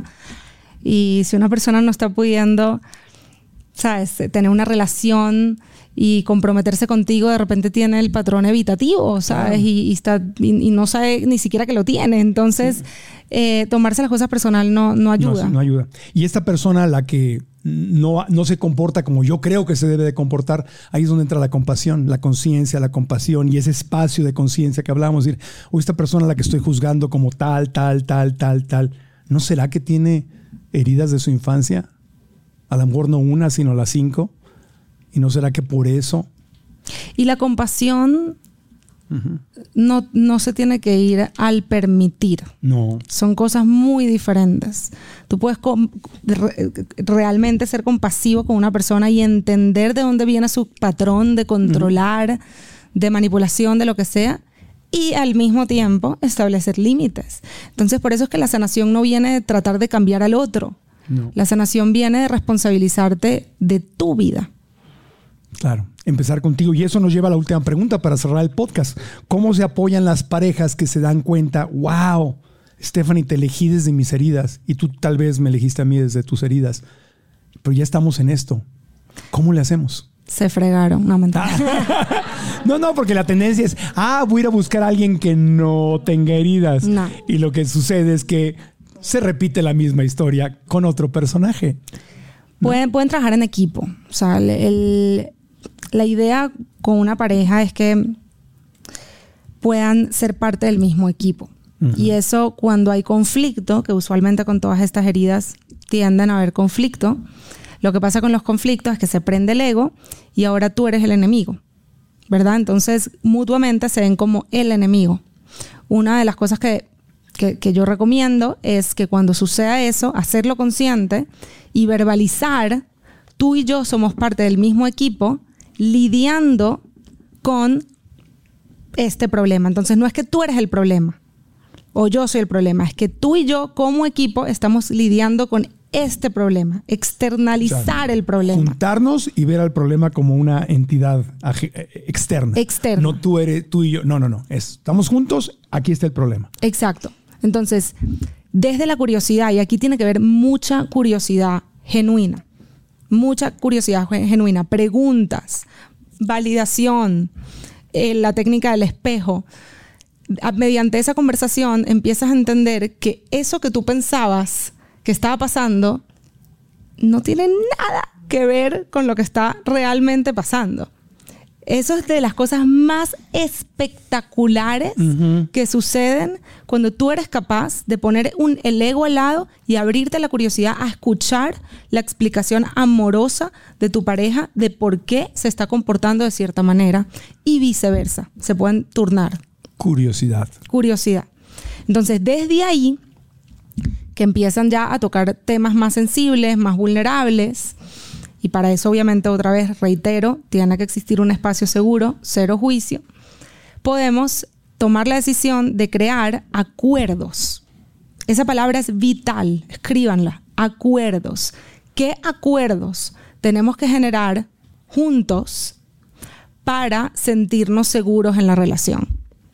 Y si una persona no está pudiendo, ¿sabes?, tener una relación y comprometerse contigo, de repente tiene el patrón evitativo, ¿sabes? Claro. Y, y, está, y, y no sabe ni siquiera que lo tiene. Entonces, sí. eh, tomarse las cosas personal no, no ayuda. No, no ayuda. Y esta persona, la que no, no se comporta como yo creo que se debe de comportar, ahí es donde entra la compasión, la conciencia, la compasión y ese espacio de conciencia que hablábamos. Decir, o esta persona a la que estoy juzgando como tal, tal, tal, tal, tal, ¿no será que tiene heridas de su infancia? A lo mejor no una, sino las cinco. ¿Y no será que por eso? Y la compasión uh-huh. no, no se tiene que ir al permitir. No. Son cosas muy diferentes. Tú puedes com- re- realmente ser compasivo con una persona y entender de dónde viene su patrón de controlar, uh-huh. de manipulación, de lo que sea, y al mismo tiempo establecer límites. Entonces, por eso es que la sanación no viene de tratar de cambiar al otro. No. La sanación viene de responsabilizarte de tu vida. Claro, empezar contigo. Y eso nos lleva a la última pregunta para cerrar el podcast. ¿Cómo se apoyan las parejas que se dan cuenta, wow, Stephanie, te elegí desde mis heridas y tú tal vez me elegiste a mí desde tus heridas, pero ya estamos en esto? ¿Cómo le hacemos? Se fregaron, no mentira. No, no, porque la tendencia es, ah, voy a ir a buscar a alguien que no tenga heridas. No. Y lo que sucede es que se repite la misma historia con otro personaje. ¿No? Pueden, pueden trabajar en equipo. O sea, el, el, la idea con una pareja es que puedan ser parte del mismo equipo. Uh-huh. Y eso, cuando hay conflicto, que usualmente con todas estas heridas tienden a haber conflicto, lo que pasa con los conflictos es que se prende el ego y ahora tú eres el enemigo, ¿verdad? Entonces, mutuamente se ven como el enemigo. Una de las cosas que, que, que yo recomiendo es que cuando suceda eso, hacerlo consciente y verbalizar, tú y yo somos parte del mismo equipo lidiando con este problema. Entonces, no es que tú eres el problema o yo soy el problema, es que tú y yo como equipo estamos lidiando con este problema, externalizar, o sea, el problema. Juntarnos y ver al problema como una entidad externa. Externa. No tú eres, tú y yo. No, no, no. Es, estamos juntos, aquí está el problema. Exacto. Entonces, desde la curiosidad, y aquí tiene que haber mucha curiosidad genuina, mucha curiosidad genuina, preguntas, validación, eh, la técnica del espejo. Mediante esa conversación empiezas a entender que eso que tú pensabas que estaba pasando no tiene nada que ver con lo que está realmente pasando. Eso es de las cosas más espectaculares uh-huh. que suceden cuando tú eres capaz de poner un, el ego al lado y abrirte la curiosidad a escuchar la explicación amorosa de tu pareja de por qué se está comportando de cierta manera y viceversa. Se pueden turnar. Curiosidad. Curiosidad. Entonces, desde ahí, que empiezan ya a tocar temas más sensibles, más vulnerables. Y para eso, obviamente, otra vez reitero, tiene que existir un espacio seguro, cero juicio. Podemos tomar la decisión de crear acuerdos. Esa palabra es vital, escríbanla, acuerdos. ¿Qué acuerdos tenemos que generar juntos para sentirnos seguros en la relación?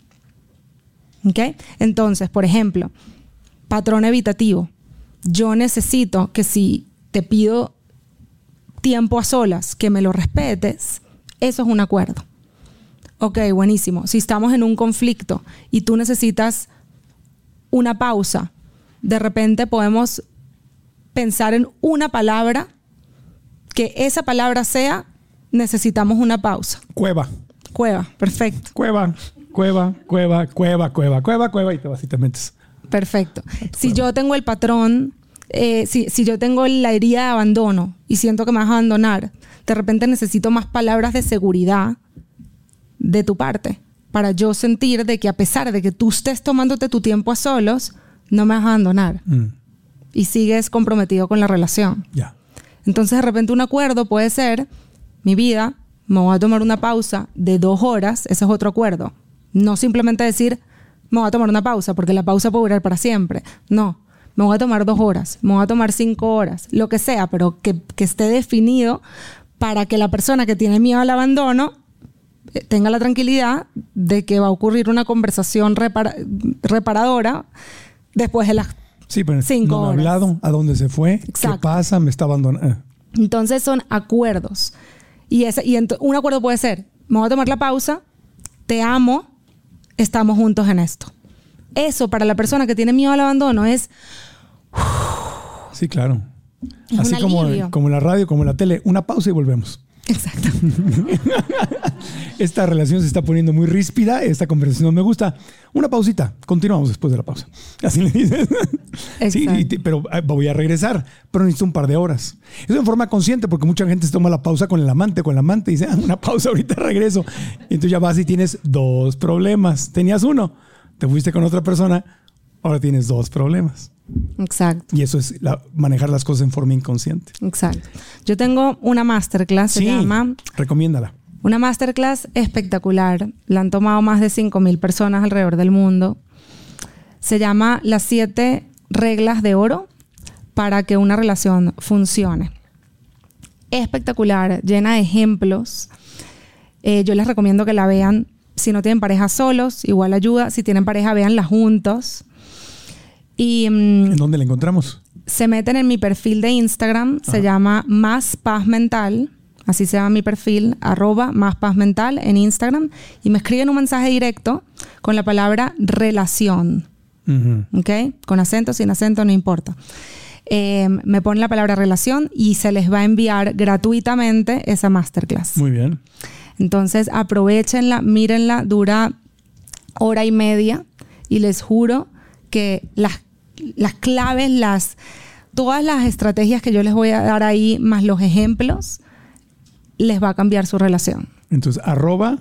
¿Ok? Entonces, por ejemplo, patrón evitativo. Yo necesito que si te pido tiempo a solas, que me lo respetes, eso es un acuerdo. Ok, buenísimo. Si estamos en un conflicto y tú necesitas una pausa, de repente podemos pensar en una palabra, que esa palabra sea, necesitamos una pausa. Cueva. Cueva, perfecto. Cueva, cueva, cueva, cueva, cueva, cueva, cueva, y te vas y te metes. Perfecto. Si yo tengo el patrón... Eh, si, si yo tengo la herida de abandono y siento que me vas a abandonar, de repente necesito más palabras de seguridad de tu parte para yo sentir de que a pesar de que tú estés tomándote tu tiempo a solos, no me vas a abandonar mm. y sigues comprometido con la relación. Yeah. Entonces, de repente un acuerdo puede ser, mi vida, me voy a tomar una pausa de dos horas, ese es otro acuerdo. No simplemente decir, me voy a tomar una pausa, porque la pausa puede durar para siempre. No. Me voy a tomar dos horas, me voy a tomar cinco horas, lo que sea, pero que, que esté definido para que la persona que tiene miedo al abandono tenga la tranquilidad de que va a ocurrir una conversación repara, reparadora después de las sí, pero cinco no horas. Me ha hablado, a dónde se fue, exacto. ¿Qué pasa? Me está abandonando. Entonces son acuerdos. Y, ese, y ent- un acuerdo puede ser, me voy a tomar la pausa, te amo, estamos juntos en esto. Eso para la persona que tiene miedo al abandono es... Sí, claro. Es así un como, alivio. como en la radio, como en la tele. Una pausa y volvemos. Exacto. Esta relación se está poniendo muy ríspida. Esta conversación me gusta. Una pausita. Continuamos después de la pausa. Así le dices. Sí, y te, pero voy a regresar. Pero necesito un par de horas. Eso en forma consciente, porque mucha gente se toma la pausa con el amante, con el amante y dice, ah, una pausa, ahorita regreso. Y entonces ya vas y tienes dos problemas. Tenías uno. Te fuiste con otra persona, ahora tienes dos problemas. Exacto. Y eso es la, manejar las cosas en forma inconsciente. Exacto. Yo tengo una masterclass, sí, se llama... recomiéndala. Una masterclass espectacular. La han tomado más de cinco mil personas alrededor del mundo. Se llama Las siete reglas de oro para que una relación funcione. Espectacular, llena de ejemplos. Eh, yo les recomiendo que la vean. Si no tienen pareja solos, igual ayuda. Si tienen pareja, véanla juntos. Y, um, ¿en dónde la encontramos? Se meten en mi perfil de Instagram. Ajá. Se llama Más Paz Mental. Así se llama mi perfil. Arroba Más Paz Mental en Instagram. Y me escriben un mensaje directo con la palabra relación. Uh-huh. ¿Ok? Con acento, sin acento, no importa. Eh, me ponen la palabra relación y se les va a enviar gratuitamente esa masterclass. Muy bien. Entonces aprovechenla, mírenla, dura hora y media y les juro que las, las claves, las, todas las estrategias que yo les voy a dar ahí, más los ejemplos, les va a cambiar su relación. Entonces, arroba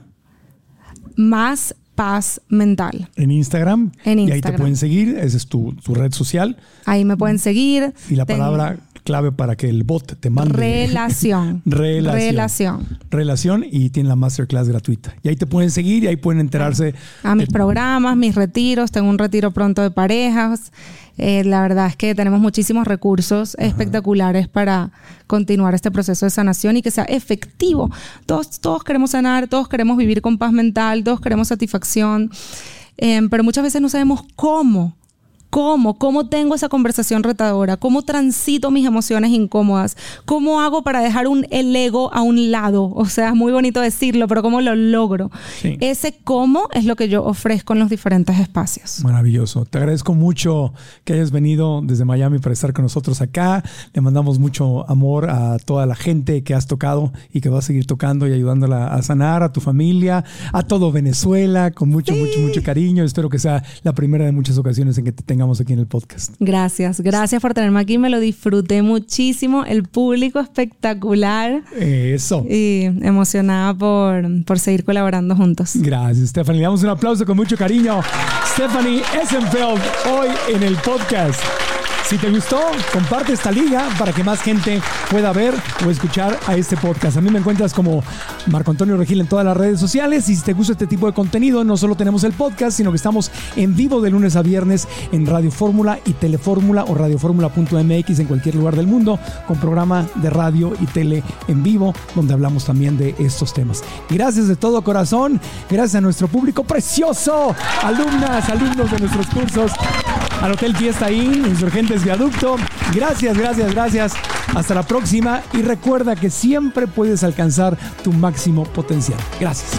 Más Paz Mental. En Instagram. En Instagram. Y ahí te pueden seguir, esa es tu, tu red social. Ahí me pueden seguir. Y la palabra Ten... clave para que el bot te mande. Relación. Relación. Relación. Relación y tienen la masterclass gratuita. Y ahí te pueden seguir y ahí pueden enterarse. A mis de... programas, mis retiros. Tengo un retiro pronto de parejas. Eh, la verdad es que tenemos muchísimos recursos Ajá. espectaculares para continuar este proceso de sanación y que sea efectivo. Todos, todos queremos sanar, todos queremos vivir con paz mental, todos queremos satisfacción. Eh, pero muchas veces no sabemos cómo. ¿Cómo? ¿Cómo tengo esa conversación retadora? ¿Cómo transito mis emociones incómodas? ¿Cómo hago para dejar un, el ego a un lado? O sea, es muy bonito decirlo, pero ¿cómo lo logro? Sí. Ese cómo es lo que yo ofrezco en los diferentes espacios. Maravilloso. Te agradezco mucho que hayas venido desde Miami para estar con nosotros acá. Le mandamos mucho amor a toda la gente que has tocado y que vas a seguir tocando y ayudándola a sanar, a tu familia, a todo Venezuela, con mucho, sí. mucho, mucho cariño. Espero que sea la primera de muchas ocasiones en que te tenga aquí en el podcast. Gracias, gracias por tenerme aquí, me lo disfruté muchísimo, el público espectacular. Eso. Y emocionada por, por seguir colaborando juntos. Gracias, Stephanie. Le damos un aplauso con mucho cariño. Stephanie Essenfeld, hoy en el podcast. Si te gustó, comparte esta liga para que más gente pueda ver o escuchar a este podcast. A mí me encuentras como Marco Antonio Regil en todas las redes sociales. Y si te gusta este tipo de contenido, no solo tenemos el podcast, sino que estamos en vivo de lunes a viernes en Radio Fórmula y Telefórmula o radioformula punto m x en cualquier lugar del mundo, con programa de radio y tele en vivo, donde hablamos también de estos temas. Gracias de todo corazón. Gracias a nuestro público precioso, alumnas, alumnos de nuestros cursos, al Hotel Fiesta Inn, Insurgentes Viaducto. Gracias, gracias, gracias. Hasta la próxima y recuerda que siempre puedes alcanzar tu máximo potencial. Gracias.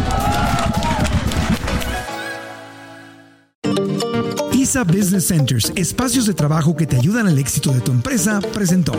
I S A Business Centers, espacios de trabajo que te ayudan al éxito de tu empresa, presentó.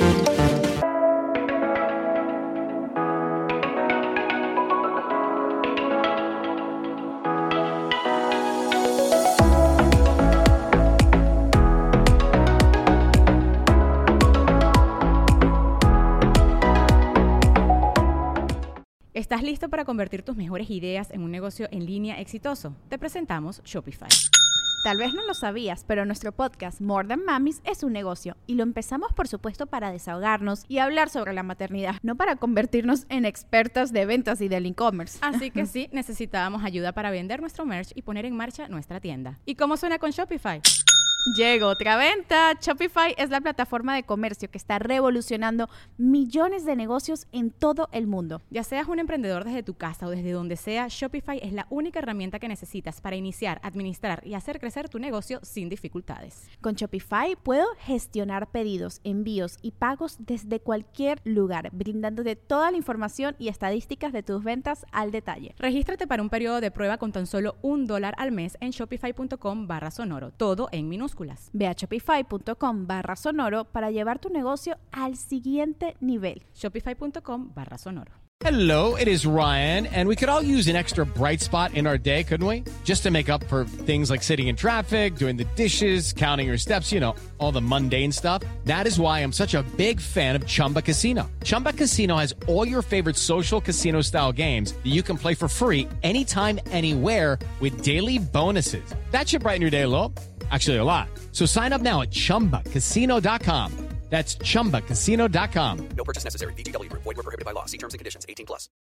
¿Estás listo para convertir tus mejores ideas en un negocio en línea exitoso? Te presentamos Shopify. Tal vez no lo sabías, pero nuestro podcast More Than Mamis es un negocio y lo empezamos por supuesto para desahogarnos y hablar sobre la maternidad, no para convertirnos en expertas de ventas y del e-commerce. Así que sí, necesitábamos ayuda para vender nuestro merch y poner en marcha nuestra tienda. ¿Y cómo suena con Shopify? Llegó otra venta. Shopify es la plataforma de comercio que está revolucionando millones de negocios en todo el mundo. Ya seas un emprendedor desde tu casa o desde donde sea, Shopify es la única herramienta que necesitas para iniciar, administrar y hacer crecer tu negocio sin dificultades. Con Shopify puedo gestionar pedidos, envíos y pagos desde cualquier lugar, brindándote toda la información y estadísticas de tus ventas al detalle. Regístrate para un periodo de prueba con tan solo un dólar al mes en shopify.com barra sonoro, todo en minúsculas. Ve a shopify.com barra sonoro para llevar tu negocio al siguiente nivel. Shopify.com barra sonoro. Hello, it is Ryan, and we could all use an extra bright spot in our day, couldn't we? Just to make up for things like sitting in traffic, doing the dishes, counting your steps, you know, all the mundane stuff. That is why I'm such a big fan of Chumba Casino. Chumba Casino has all your favorite social casino-style games that you can play for free anytime, anywhere with daily bonuses. That should brighten your day a little. Actually, a lot. So sign up now at chumba casino dot com. That's chumba casino dot com. No purchase necessary. V G W Group. Void where prohibited by law. See terms and conditions. eighteen plus.